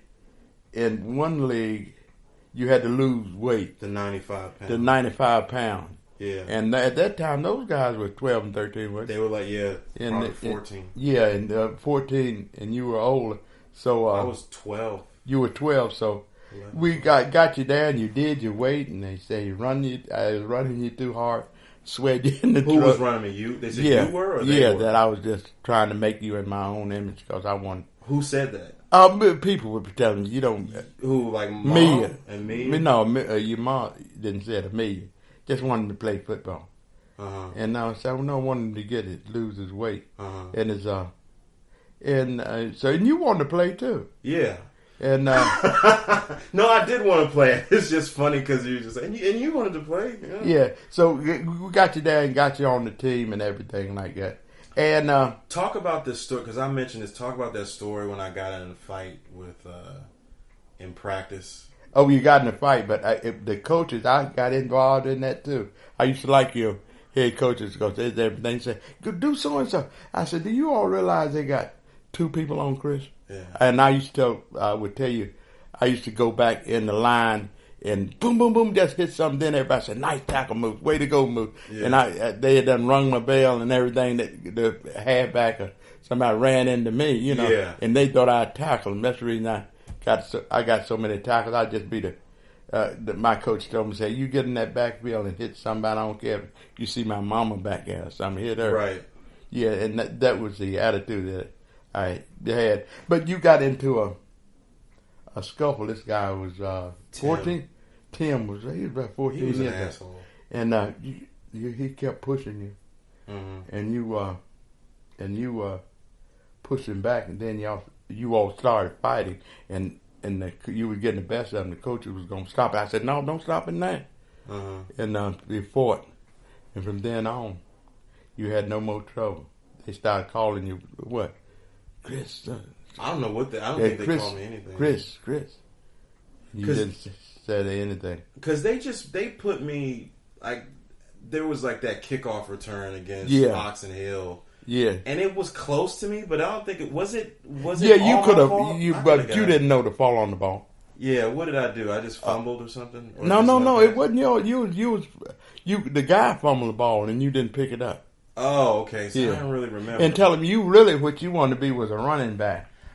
in one league, you had to lose weight.
The ninety-five pounds.
The ninety-five pounds.
Yeah.
And at that time, those guys were twelve and thirteen. Weren't they?
they were like, yeah,
and,
probably fourteen.
And, yeah, and uh, fourteen, and you were older. So uh,
I was twelve.
You were twelve, so... We got got you there, and you did your weight, and they say you run you. I was running you too hard, sweat you in the
Who
truck.
was running me? You? They said
yeah.
you were, or they
yeah,
were?
that I was just trying to make you in my own image because I wanted.
Who said that?
Um, people would be telling me you don't.
Who like mom
me
and me?
me no, me, uh, your mom didn't say it to me. Just wanted to play football,
uh-huh.
and I said, "Well, no, wanted to get it, lose his weight,
uh-huh.
and his uh, and uh, so and you wanted to play too,
yeah."
And uh,
no, I did want to play. It's just funny because you just and you, and you wanted to play. Yeah.
yeah, so we got you there and got you on the team and everything like that. And uh,
talk about this story because I mentioned this. Talk about that story when I got in a fight with uh, in practice.
Oh, you got in a fight, but I, if the coaches, I got involved in that too. I used to like your head coaches because they everything say, "Go do so and so." I said, "Do you all realize they got two people on Chris?"
Yeah.
And I used to, I would tell you, I used to go back in the line and boom, boom, boom, just hit something. Then everybody said, "Nice tackle, Moose. Way to go, Moose." Yeah. And I, they had done rung my bell and everything. That the halfback or somebody ran into me, you know,
yeah.
and they thought I tackled them. That's the reason I got so, I got so many tackles. I just be the, uh, the, my coach told me, say, "You get in that backfield and hit somebody. I don't care if you see my mama back there or something. Hit her."
Right.
Yeah, and that, that was the attitude that I had. But you got into a a scuffle. This guy was uh, fourteen. Tim was he was about fourteen
he was an
years old.
asshole.
And uh, you, you, he kept pushing you,
mm-hmm.
and you uh, and you uh, pushed him back, and then y'all you all started fighting, and and the, you were getting the best of him. The coach was going to stop it. I said, "No, don't stop it now."
Uh-huh.
And uh, we fought, and from then on, you had no more trouble. They started calling you what? Chris. Uh,
I don't know what they, I don't
yeah,
think they
Chris,
call me anything.
Chris, Chris. You didn't say anything.
Because they just, they put me, like, there was like that kickoff return against
yeah.
Oxon Hill.
Yeah.
And it was close to me, but I don't think it, was it, was
yeah,
it
you
all
could
my
have,
fault?
you,
I
but
got
you
it.
didn't know to fall on the ball.
Yeah, what did I do? I just fumbled uh, or something? Or
no,
just
no,
like
no,
that?
it wasn't your, you was, you was, you, the guy fumbled the ball and you didn't pick it up.
Oh, okay. So
yeah.
I don't really remember.
And tell him you really, what you wanted to be was a running back.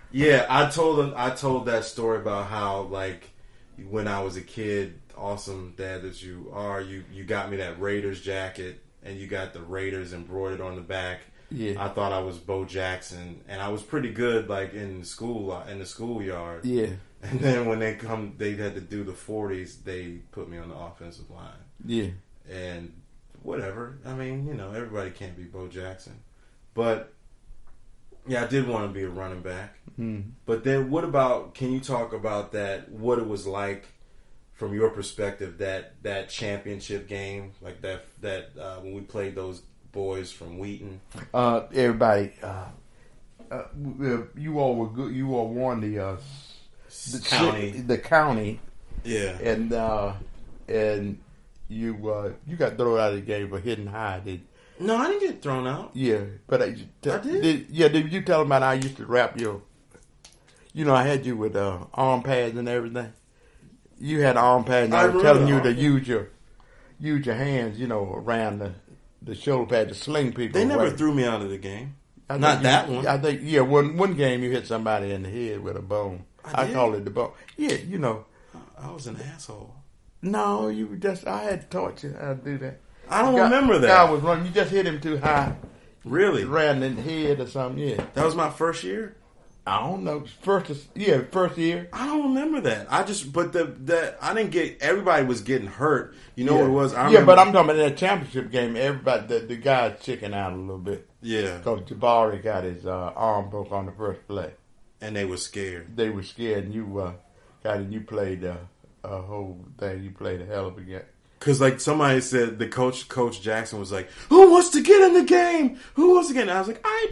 Yeah, I told him. I told that story about how, like, when I was a kid, awesome dad that you are, you you got me that Raiders jacket, and you got the Raiders embroidered on the back.
Yeah.
I thought I was Bo Jackson, and I was pretty good, like in school, in the schoolyard.
Yeah.
And then when they come, they had to do the forties. They put me on the offensive line.
Yeah.
And whatever. I mean, you know, everybody can't be Bo Jackson, but. Yeah, I did want to be a running back.
Mm.
But then what about, can you talk about that, what it was like from your perspective, that, that championship game, like that, that uh, when we played those boys from Wheaton?
Uh, everybody, uh, uh, you all were good. You all won the, uh, the
county.
The county.
Yeah.
And, uh, and you, uh, you got thrown out of the game for hitting high, did
No, I didn't get thrown out.
Yeah, but I, t-
I did?
did. Yeah, did you tell them about how I used to wrap your? You know, I had you with uh, arm pads and everything. You had arm pads. And I,
I
was telling you
remember.
to use your use your hands, you know, around the the shoulder pad to sling people.
They never
away.
threw me out of the game.
I
Not
think
that
you,
one.
I think yeah, one one game you hit somebody in the head with a bone.
I
I,
did?
call it the bone. Yeah, you know.
I was an asshole.
No, you just I had taught you how to do that.
I don't
Guy-
remember that.
Guy was running. You just hit him too high.
Really?
Ran in the head or something. Yeah.
That was my first year?
I don't know. First, yeah, first year.
I don't remember that. I just, but the that I didn't get. Everybody was getting hurt. You know
yeah.
what it was? I
yeah,
remember,
but I'm talking about that championship game. Everybody, the, the guy chicken out a little bit.
Yeah,
Because Jabari got his uh, arm broke on the first play.
and they were scared.
They were scared, and you uh, got it. You played uh, a whole thing. You played a hell of a game.
Cause like somebody said, the coach, Coach Jackson, was like, "Who wants to get in the game? Who wants to get in?" I was like, "I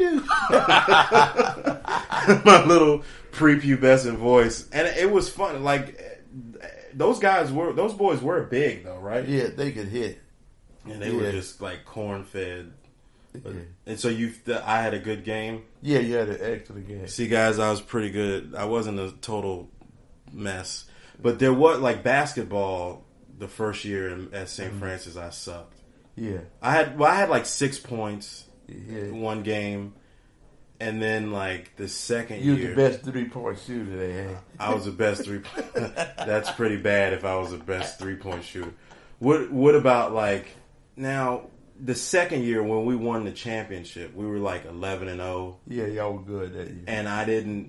do." My little prepubescent voice, and it was fun. Like those guys were, those boys were big though, right?
Yeah, they could hit.
And they
yeah.
were just like corn fed.
Yeah.
And so you, I had a good game.
Yeah, you had an excellent game.
See, guys, I was pretty good. I wasn't a total mess, but there was like basketball. The first year in, at Saint Mm-hmm. Francis, I sucked.
Yeah,
I had well, I had like six points
yeah.
in one game, and then like the second
You
year,
was the best three point shooter they had.
I was the best three. That's pretty bad if I was the best three point shooter. What What about like now? The second year when we won the championship, we were like eleven and zero.
Yeah, y'all were good that year.
And I didn't.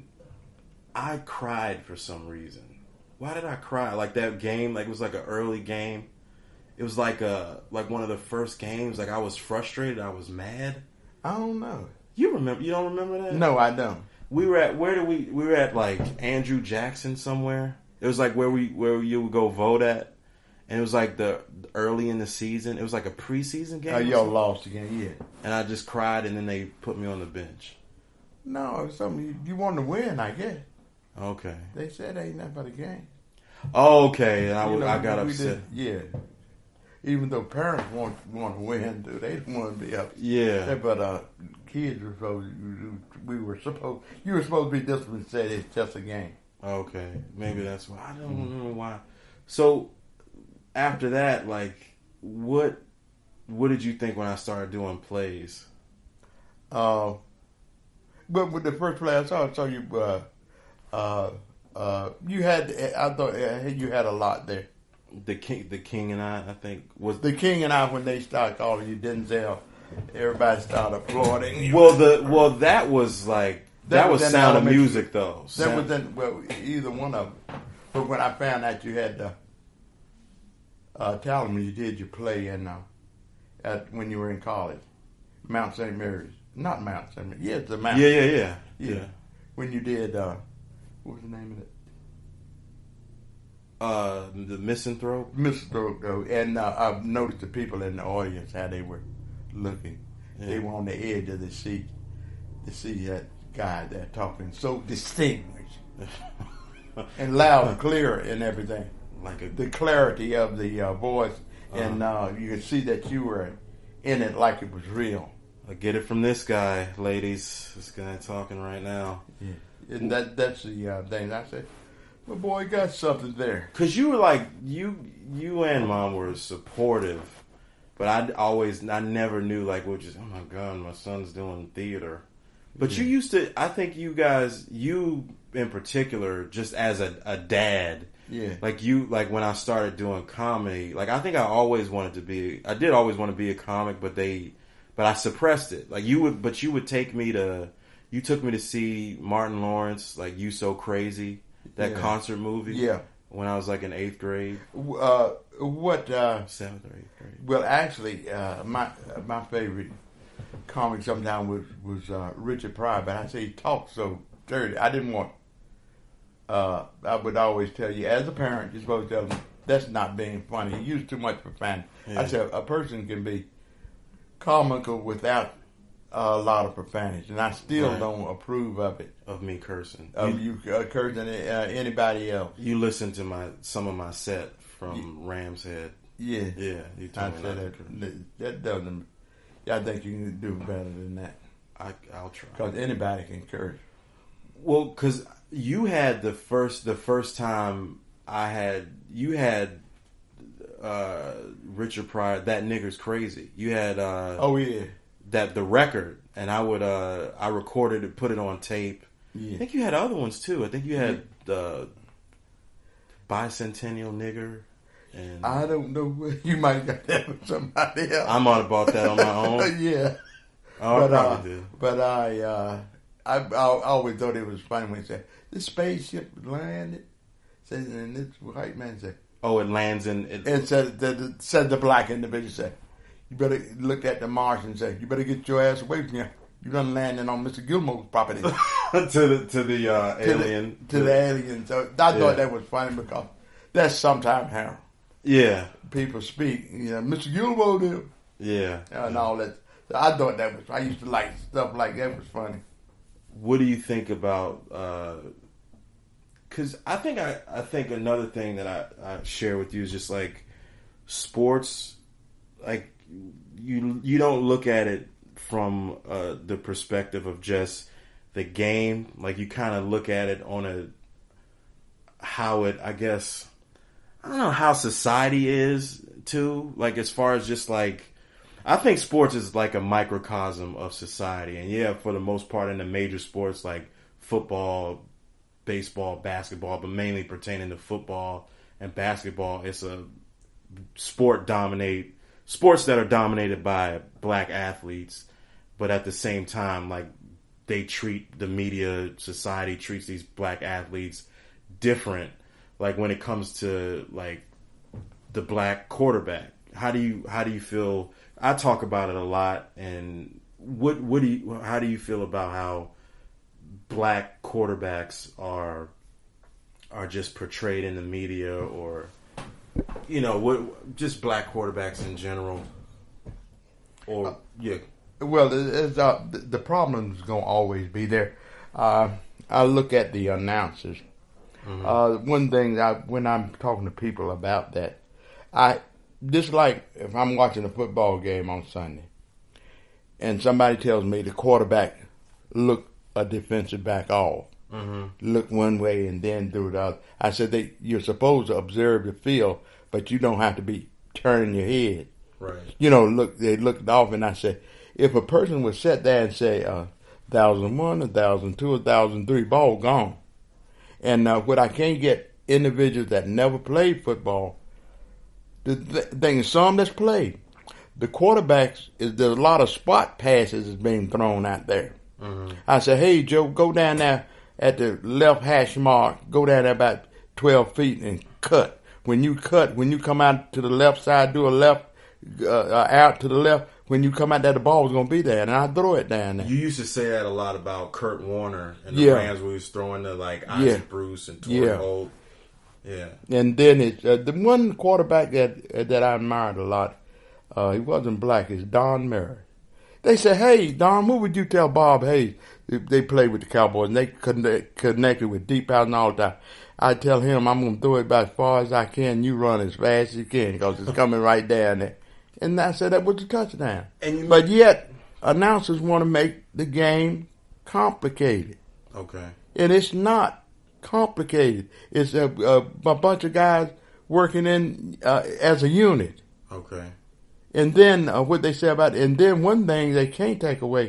I cried for some reason. Why did I cry? Like that game, like it was like an early game. It was like a like one of the first games. Like I was frustrated. I was mad.
I don't know.
You remember? You don't remember that?
No, I don't.
We were at where did we? We were at like Andrew Jackson somewhere. It was like where we where you would go vote at, and it was like the early in the season. It was like a preseason game.
Oh,
or
y'all
something.
lost again, yeah.
And I just cried, and then they put me on the bench.
No, it was something you, you wanted to win, I guess.
Okay.
They said ain't nothing but a game.
Oh, okay. And I,
You know,
I got
we
upset.
did- yeah. Even though parents want want to win, too, they didn't want to be up.
Yeah.
But uh, kids were supposed. We were supposed. You were supposed to be disciplined. and Said it's just a game.
Okay. Maybe that's why. I don't remember why. So after that, like, what what did you think when I started doing plays?
Uh, but with the first play I saw, I saw you. Uh, uh, uh, you had. I thought uh, you had a lot there.
The king, the king, and I. I think was
The King and I, when they started calling you Denzel, everybody started applauding you.
well. The well that was like that,
That
was
was in
Sound of
elementary.
Music though.
That
Sound-
was in, well, either one of them. But when I found out you had the, uh, telling me you did your play in, uh, at, when you were in college, Mount Saint Mary's. Not Mount Saint Mary's. Yeah, it's the Mount.
yeah, yeah, yeah,
Yeah.
yeah.
When you did, uh, what was the name of it?
Uh, the misanthrope.
Mister Though. And uh, I've noticed the people in the audience, how they were looking.
Yeah.
They were on the edge of the seat to see that guy there talking so distinguished and loud and clear and everything.
Like a
The clarity of the uh, voice, and uh, you could see that you were in it like it was real.
I get it from this guy, ladies. This guy talking right now.
Yeah. And that that's the uh, thing. I said, well, boy, you got something there.
Cause you were like you, you and mom were supportive, but I always, I never knew like, which is, oh my god, my son's doing theater. But
yeah.
you used to, I think you guys, you in particular, just as a, a dad,
yeah,
like you, like when I started doing comedy, like I think I always wanted to be, I did always want to be a comic, but they, but I suppressed it. Like you would, but you would take me to, you took me to see Martin Lawrence, like You So Crazy, that
yeah.
concert movie.
Yeah.
When I was like in eighth grade.
Uh, what? Uh,
Seventh or eighth grade.
Well, actually, uh, my my favorite comic sometimes was was uh, Richard Pryor, but I say he talked so dirty. I didn't want. Uh, I would always tell you, as a parent, you're supposed to tell them that's not being funny. He used too much profanity.
Yeah.
I said a person can be comical without a lot of profanity, and I still
right.
don't approve of it.
Of me cursing.
Of you, you uh, cursing uh, anybody else.
You listened to my some of my set from yeah. Ram's Head.
Yeah,
yeah. You
I
told me
said that, that doesn't. Yeah, I think you can do better than that.
I I'll try.
Because anybody can curse.
Well, because you had the first the first time I had you had uh, Richard Pryor. That nigger's crazy. You had. Uh,
oh yeah.
That the record, and I would uh I recorded it, put it on tape.
Yeah.
I think you had other ones too. I think you had the Bicentennial Nigger. And
I don't know. You might got that with somebody else.
I might have bought that on my own.
yeah.
Oh,
but,
I probably
uh,
did.
But I, uh, I, I always thought it was funny when he said, "This spaceship landed," said, and this white man said,
"Oh, it lands in." It,
and said the, the said the black individual said, "You better look at the Martian and say, you better get your ass away from here. You done landing on Mister Gilmore's property."
to the to the uh,
to
alien
the, to the alien. So I thought yeah. that was funny because that's sometimes how
yeah
people speak. You know, Mister Gilmore did.
Yeah,
and all that. So I thought that was. I used to like stuff like that was funny.
What do you think about? Because uh, I think I, I think another thing that I, I share with you is just like sports. Like you you don't look at it from uh, the perspective of just the game. Like you kind of look at it on a how it. I guess I don't know how society is too. Like as far as just like. I think sports is like a microcosm of society. And yeah, for the most part in the major sports like football, baseball, basketball, but mainly pertaining to football and basketball, it's a sport dominate sports that are dominated by black athletes, but at the same time, like they treat the media, society treats these black athletes different. Like when it comes to like the black quarterback, how do you, how do you feel? I talk about it a lot, and what what do you how do you feel about how black quarterbacks are are just portrayed in the media, or you know what just black quarterbacks in general, or uh, yeah.
Well, it's, uh, the problem is going to always be there. Uh, I look at the announcers. Mm-hmm. Uh, one thing I, when I'm talking to people about that, I. Just like if I'm watching a football game on Sunday and somebody tells me the quarterback look a defensive back off, mm-hmm. look one way and then do the other. I said they, you're supposed to observe the field, but you don't have to be turning your head.
Right.
You know, look, they looked off, and I said, if a person would sit there and say, uh, thousand one, a thousand two, a thousand three, ball gone. And uh, what I can't get individuals that never played football. The th- thing is, some that's played. The quarterbacks, is there's a lot of spot passes is being thrown out there. Mm-hmm. I said, hey, Joe, go down there at the left hash mark. Go down there about twelve feet and cut. When you cut, when you come out to the left side, do a left, uh, out to the left. When you come out there, the ball's going to be there, and I throw it down there.
You used to say that a lot about Kurt Warner and the
yeah.
Rams where he was throwing to, like, Isaac
yeah.
Bruce and Torrey
yeah.
Holt. Yeah.
And then it, uh, the one quarterback that uh, that I admired a lot, uh, he wasn't black, is Don Murray. They said, hey, Don, what would you tell Bob Hayes? They played with the Cowboys, and they connect, connected with Deep House all the time. I tell him, I'm going to throw it about as far as I can. You run as fast as you can because it's coming right down there. And I said that was a touchdown. And you but yet, announcers want to make the game complicated.
Okay.
And it's not complicated. It's a, a, a bunch of guys working in uh, as a unit.
Okay.
And then uh, what they say about, and then one thing they can't take away,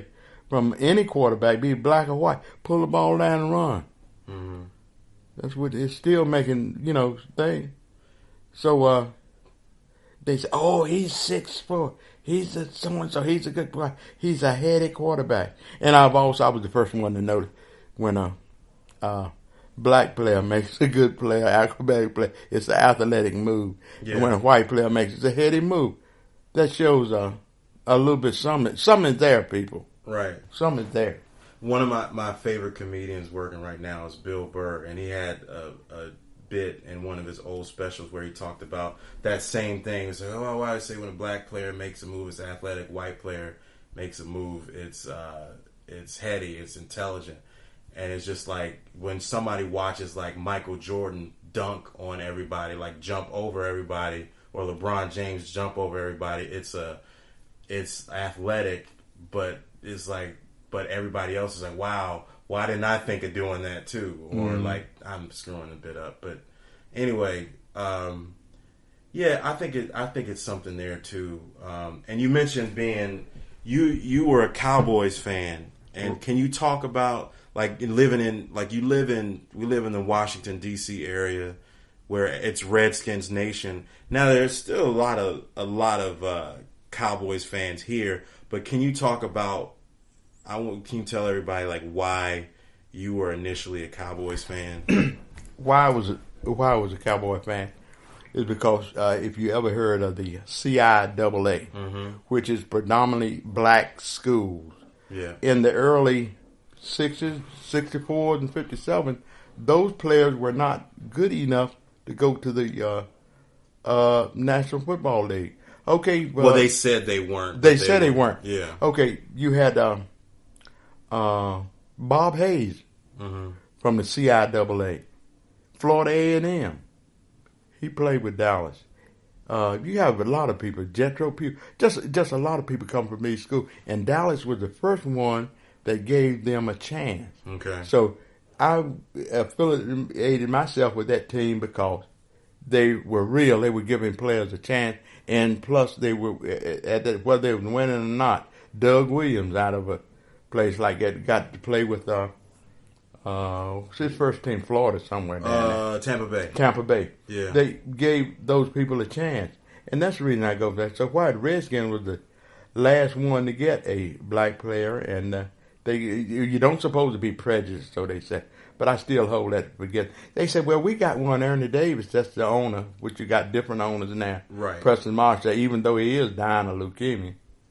from any quarterback, be black or white, pull the ball down and run.
Mm-hmm.
That's what it's still making, you know, thing. So uh, they say, oh, he's six foot. He's a so-and-so. He's a good player. He's a heady quarterback. And I've also, I was the first one to notice when a uh, black player makes a good player, acrobatic player, it's an athletic move.
Yeah.
And when a white player makes it, it's a heady move. That shows uh, a little bit something. Something's there, people.
Right.
Something's there.
One of my, my favorite comedians working right now is Bill Burr, and he had a, a bit in one of his old specials where he talked about that same thing. So, oh, why I say when a black player makes a move, it's athletic. White player makes a move, it's uh, it's heady, it's intelligent, and it's just like when somebody watches like Michael Jordan dunk on everybody, like jump over everybody, or LeBron James jump over everybody. It's a it's athletic, but it's like. But everybody else is like, wow, why didn't I think of doing that too? Or
Mm-hmm.
like, I'm screwing a bit up. But anyway, um, yeah, I think it. I think it's something there too. Um, and you mentioned being you. You were a Cowboys fan, and can you talk about like living in like you live in we live in the Washington D C area where it's Redskins Nation. Now there's still a lot of a lot of uh, Cowboys fans here, but can you talk about I want, can you tell everybody like why you were initially a Cowboys fan?
Why I was a, why I was a Cowboy fan is because uh, if you ever heard of the C I A A,
Mm-hmm.
which is predominantly black schools,
Yeah.
in the early sixties, sixty-four and fifty-seven, those players were not good enough to go to the uh, uh, National Football League. Okay, well,
Well, they said they weren't.
they
but
said they weren't.
Yeah.
Okay, you had um, uh, Bob Hayes
Mm-hmm.
from the C I A A, Florida A and M. He played with Dallas. Uh, you have a lot of people, Jethro people, just just a lot of people come from these schools, and Dallas was the first one that gave them a chance.
Okay.
So I affiliated myself with that team because they were real. They were giving players a chance, and plus they were at that, whether they were winning or not. Doug Williams out of a place like that got to play with uh, uh, what's his first team, Florida somewhere down there.
Uh, Tampa Bay.
Tampa Bay.
Yeah.
They gave those people a chance. And that's the reason I go for that. So why the Redskins was the last one to get a black player, and uh, they you don't supposed to be prejudiced, so they said. But I still hold that forget. They said, well, we got one, Ernie Davis, that's the owner, which you got different owners now.
Right.
Preston Marshall, even though he is dying of leukemia.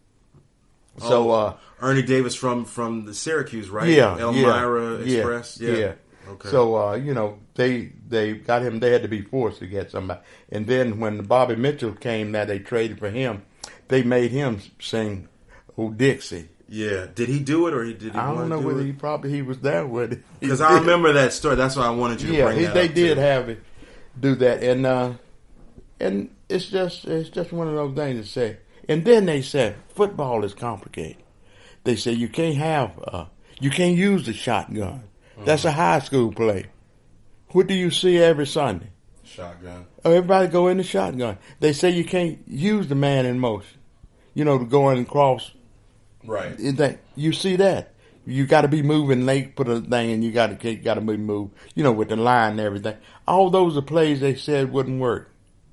So,
Oh,
uh,
Ernie Davis from from the Syracuse, right?
Yeah,
Elmira
yeah,
Express.
Yeah, yeah.
Okay.
So uh, you know they they got him. They had to be forced to get somebody. And then when Bobby Mitchell came, that they traded for him, they made him sing "Oh Dixie."
Yeah. Did he do it or he did he
I
want
don't know
to do
whether
it?
he probably he was there with it
Because I remember that story. That's why I wanted you to
Yeah,
bring
he,
that
they
up,
did
too.
have it do that, and uh, and it's just it's just one of those things to say. And then they said football is complicated. They say you can't have, uh, you can't use the shotgun. That's a high school play. What do you see every Sunday?
Shotgun.
Oh, everybody go in the shotgun. They say you can't use the man in motion. You know, to go in and cross.
Right.
Is that you see that? You got to be moving late, put a thing, and you got to got to move, move. You know, with the line and everything. All those are plays they said wouldn't work.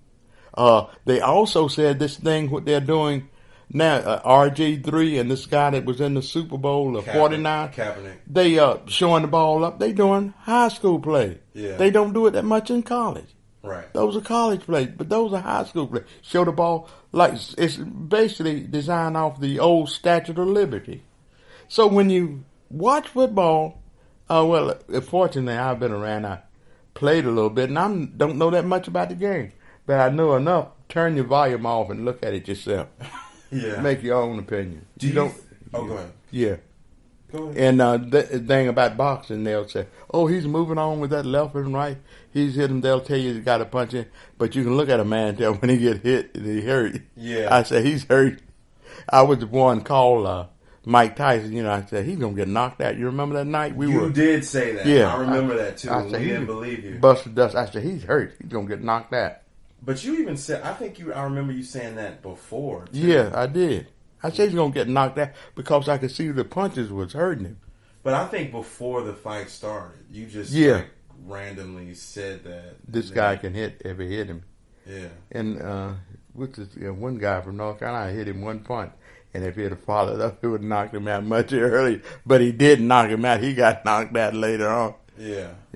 Uh, they also said this thing what they're doing now, uh, R G three and this guy that was in the Super Bowl, of
Kaepernick.
forty-nine,
Kaepernick.
they uh showing the ball up. They doing high school play.
Yeah.
They don't do it that much in college.
Right.
Those are college plays, but those are high school plays. Show the ball like it's basically designed off the old Statue of Liberty. So when you watch football, uh, well, fortunately I've been around. I played a little bit, and I don't know that much about the game, but I know enough. Turn your volume off and look at it yourself.
Yeah.
Make your own opinion.
Do you,
don't.
Oh, go ahead.
Yeah.
Go ahead.
And uh, the thing about boxing, they'll say, "Oh, he's moving on with that left and right. He's hitting." They'll tell you he's got to punch in, but you can look at a man and tell when he get hit, he hurt.
Yeah.
I say he's hurt. I was the one called uh, Mike Tyson. You know, I said he's gonna get knocked out. You remember that night we
you
were?
did say that.
Yeah,
I remember that too.
I
we
said, he
didn't believe you.
Busted dust. I said he's hurt. He's gonna get knocked out.
But you even said, I think you. I remember you saying that before. Too.
Yeah, I did. I said he's gonna get knocked out because I could see the punches was hurting him.
But I think before the fight started, you just
Yeah.
like, randomly said that
This guy can hit if he hit him.
Yeah.
And uh, with this, uh, one guy from North Carolina hit him one punch, and if he had followed up, it would have knocked him out much earlier. But he didn't knock him out. He got knocked out later on.
Yeah.
Yeah.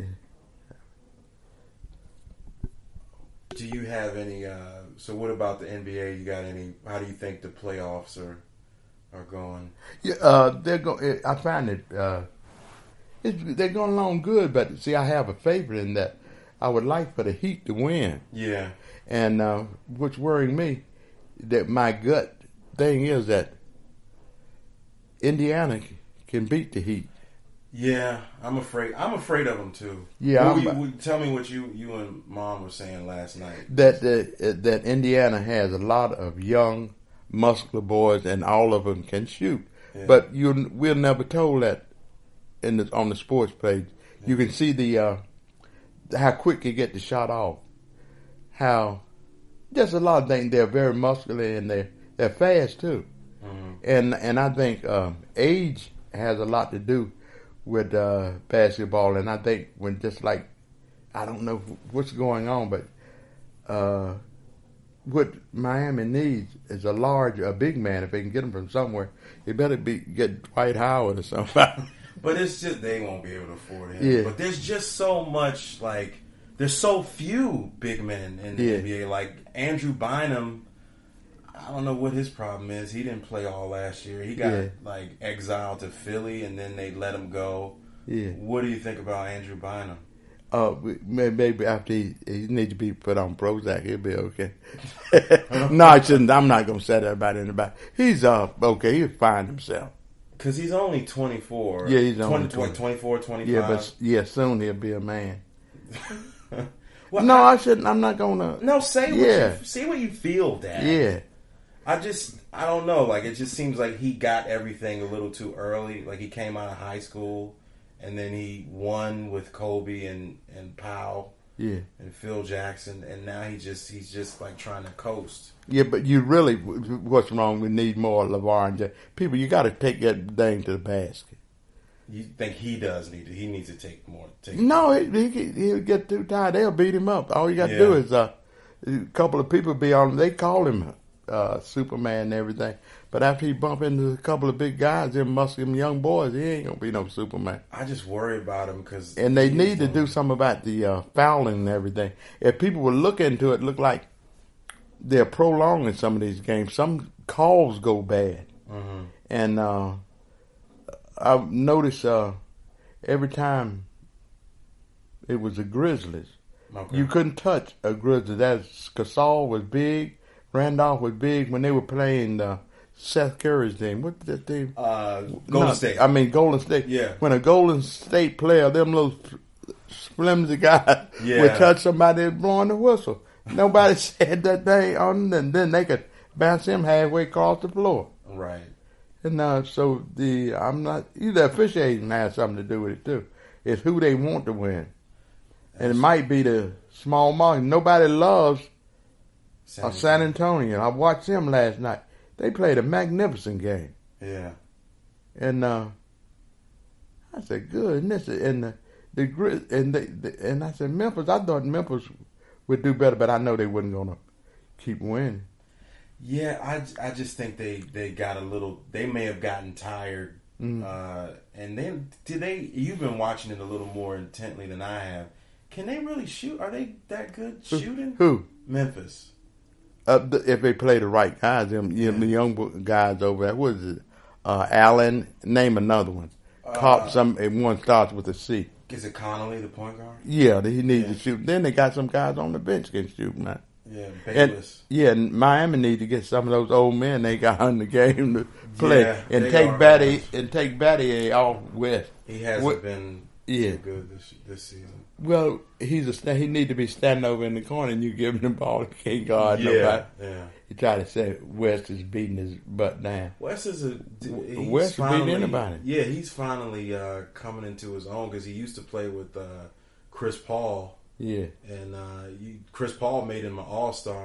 Do you have any? Uh, so, what about the N B A? You got any? How do you think the playoffs are are going?
Yeah, uh, they're going. I find it. Uh, it's, they're going along good, but see, I have a favorite in that. I would like for the Heat to win.
Yeah.
And uh, what's worrying me, that my gut thing is that Indiana can beat the Heat.
Yeah, I'm afraid. I'm afraid of them too.
Yeah,
What
I'm-
were you- tell me what you you and Mom were saying last night.
That uh, that Indiana has a lot of young, muscular boys, and all of them can shoot.
Yeah.
But you, we're never told that in the, on the sports page. You can see the uh, how quick you get the shot off. How just a lot of things. They're very muscular and they're they're fast too.
Mm-hmm.
And and I think um, age has a lot to do with uh, basketball. And I think when just like I don't know what's going on, but uh, what Miami needs is a large, a big man. If they can get him from somewhere, it better be get Dwight Howard or somebody.
But it's just they won't be able to afford him.
Yeah.
But there's just so much like there's so few big men in the
Yeah.
N B A. Like Andrew Bynum, I don't know what his problem is. He didn't play all last year. He got
Yeah.
like exiled to Philly, and then they let him go.
Yeah.
What do you think about Andrew Bynum?
Uh, may- maybe after he, he needs to be put on Prozac, he'll be okay. No, I shouldn't. I'm not gonna say that about anybody. He's uh okay. He'll find himself.
Because he's only twenty-four.
Yeah, he's only
twenty, what, twenty-four, twenty-five.
Yeah, but yeah, soon he'll be a man.
Well,
No,
I-
I shouldn't. I'm not gonna.
No, say what
Yeah.
you say what you feel, Dad.
Yeah,
I just I don't know. Like it just seems like he got everything a little too early. Like he came out of high school and then he won with Kobe and and Powell
yeah,
and Phil Jackson, and now he just he's just like trying to coast.
yeah. But you really, what's wrong? We need more LeVar and J- people. You got to take that thing to the basket.
You think he does need to? He needs to take more. Take
No, he, he he'll get too tired. They'll beat him up. All you got to
Yeah.
do is uh, a couple of people be on him. They call him uh, Superman and everything. But after he bump into a couple of big guys, them muscular young boys, he ain't gonna be no Superman.
I just worry about him because
And they need to do something about the uh, fouling and everything. If people would look into it, look like they're prolonging some of these games. Some calls go bad,
Mm-hmm.
and uh, I've noticed uh, every time it was the Grizzlies,
Okay.
you couldn't touch a Grizzly. That's Gasol was big, Randolph was big when they were playing uh, Seth Curry's team. What's that team?
uh, Golden
No,
State.
I mean Golden State.
Yeah.
When a Golden State player, them little flimsy guys
Yeah.
would touch somebody that's blowing the whistle. Nobody said that thing on them. Then they could bounce him halfway across the floor.
right.
And uh, so the I'm not either officiating has something to do with it too. It's who they want to win, and it might be the small market. Nobody loves uh, San Antonio. I watched them last night. They played a magnificent game.
Yeah.
And uh, I said, goodness. And the, the Grizz- and they, the, and I said, Memphis. I thought Memphis would do better, but I know they wasn't gonna keep winning.
Yeah, I, I just think they, they got a little. They may have gotten tired,
Mm.
uh, and then did they? You've been watching it a little more intently than I have. Can they really shoot? Are they that good shooting?
Who?
Memphis.
Uh, th- if they play the right guys, them you know, the young bo- guys over there. What is it? Uh, Allen. Name another one. Cop some. And one starts with a C.
Is it Connolly, the point guard?
Yeah, he needs
Yeah.
to shoot. Then they got some guys on the bench can shoot now.
Yeah,
And,
Bayless.
yeah, and Miami need to get some of those old men they got on the game to play
Yeah,
and
they
take
are
Batty
nice.
and take Batty off west.
He hasn't
What-
been
Yeah.
so good this this season.
Well, he's a sta- he need to be standing over in the corner and you give him the ball. He can't guard
yeah,
nobody.
yeah.
He try to say West is beating his butt down.
West is a he's
West can beat
finally-
anybody.
Yeah, he's finally uh, coming into his own because he used to play with uh, Chris Paul,
Yeah,
and uh, you, Chris Paul made him an All Star.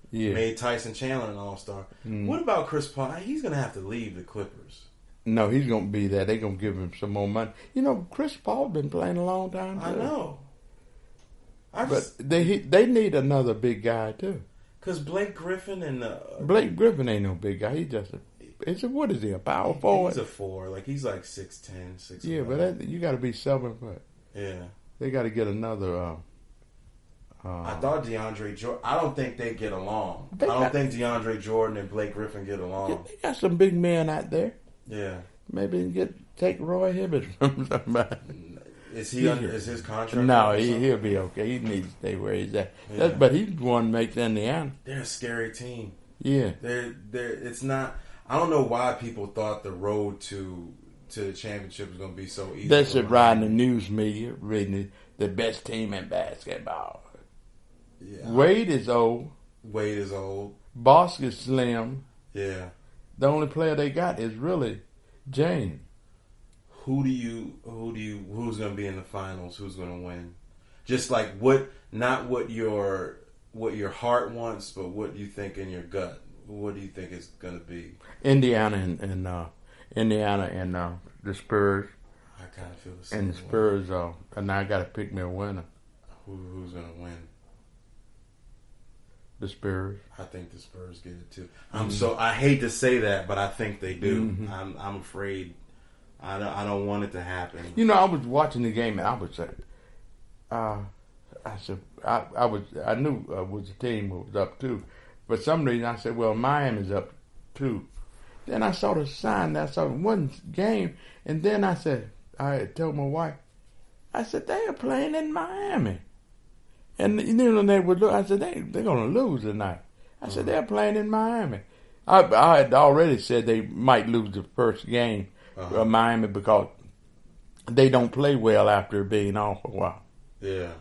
Yeah.
Made Tyson Chandler an all-star. Mm. What about Chris Paul? He's going to have to leave the Clippers.
No, he's going to be there. They're going to give him some more money. You know, Chris Paul's been playing a long time, too.
I know. I
but
just,
they they need another big guy, too.
Because Blake Griffin and... Uh,
Blake Griffin ain't no big guy. He's just a... It's a, what is he, a power forward?
He's a four. Like, he's like six ten, six
Yeah, but that, you got to be seven foot.
Yeah.
They got to get another... Uh, uh,
I thought DeAndre Jordan... I don't think they get along.
They
I don't
got,
think DeAndre Jordan and Blake Griffin get along.
Yeah, they got some big men out there.
Yeah.
Maybe get take Roy Hibbert from somebody.
Is he under, is his contract?
No, he, he'll be okay. He needs to stay where he's at. Yeah. That's, but he's the one who makes Indiana.
They're a scary team.
Yeah.
They're, they're, it's not... I don't know why people thought the road to to the championship was going to be so easy.
That's it, riding the news media, reading the, the best team in basketball.
Yeah.
Wade is old.
Wade is old.
Bosk is slim.
Yeah.
The only player they got is really James.
Who do you, who do you, who's going to be in the finals? Who's going to win? Just like what, not what your, what your heart wants, but what you think in your gut. What do you think it's going to be? Indiana
and, and uh, Indiana and uh, the Spurs.
I kind of feel the same.
And the Spurs, uh, and now I got to pick me a winner.
Who, who's going to win?
The Spurs.
I think the Spurs get it too. I'm mm-hmm. so I hate to say that, but I think they do. Mm-hmm. I'm I'm afraid. I don't, I don't want it to happen.
You know, I was watching the game and I was, uh, I said, I, I was, I knew uh, was the team was up too. For some reason, I said, well, Miami's up too. Then I saw the sign. I saw one game. And then I said, I told my wife, I said, they are playing in Miami. And you know, they would look, I said, they, they're going to lose tonight. I mm-hmm. said, they're playing in Miami. I, I had already said they might lose the first game uh-huh. of Miami because they don't play well after being off a while.
Yeah.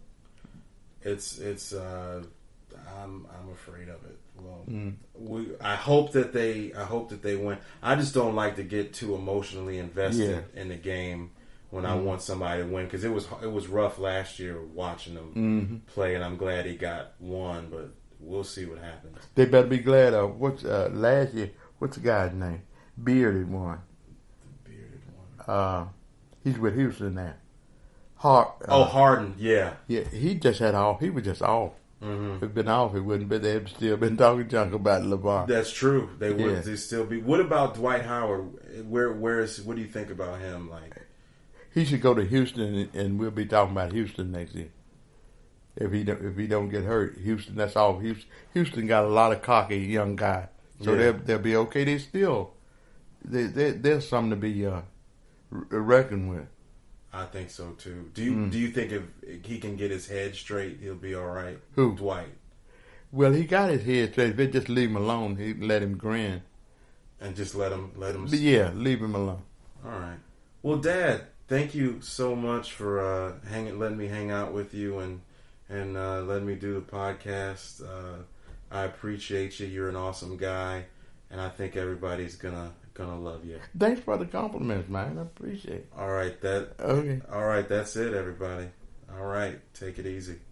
It's, it's, uh, I'm I'm afraid of it. Well, mm. we I hope that they I hope that they win. I just don't like to get too emotionally invested yeah. in the game when mm. I want somebody to win because it was it was rough last year watching them mm-hmm. play, and I'm glad he got one, but we'll see what happens.
They better be glad of what's uh, last year. What's the guy's name? Bearded one.
The bearded one.
Uh, he's with Houston now. Hard. Uh,
oh, Harden. Yeah.
Yeah. He just had off. He was just off. Mm-hmm. If it'd been off, it wouldn't be. They'd still been talking junk about LeVar.
That's true. They would. Yeah. They still be. What about Dwight Howard? Where? Where is? What do you think about him? Like,
he should go to Houston, and we'll be talking about Houston next year. If he don't, if he don't get hurt, Houston. That's all. Houston, Houston got a lot of cocky young guys, so yeah. they'll they'll be okay. They still, they, they there's something to be uh, reckoned with.
I think so too. Do you mm. do you think if he can get his head straight, he'll be all right?
Who?
Dwight.
Well, he got his head straight. If they just leave him alone, he let him grin.
And just let him let him.
Yeah, leave him alone.
All right. Well, Dad, thank you so much for uh, hanging, letting me hang out with you and and uh, letting me do the podcast. Uh, I appreciate you. You're an awesome guy, and I think everybody's gonna. Gonna love you.
Thanks for the compliments, man. I appreciate it.
All right, that.
Okay.
All right, that's it, everybody. All right, take it easy.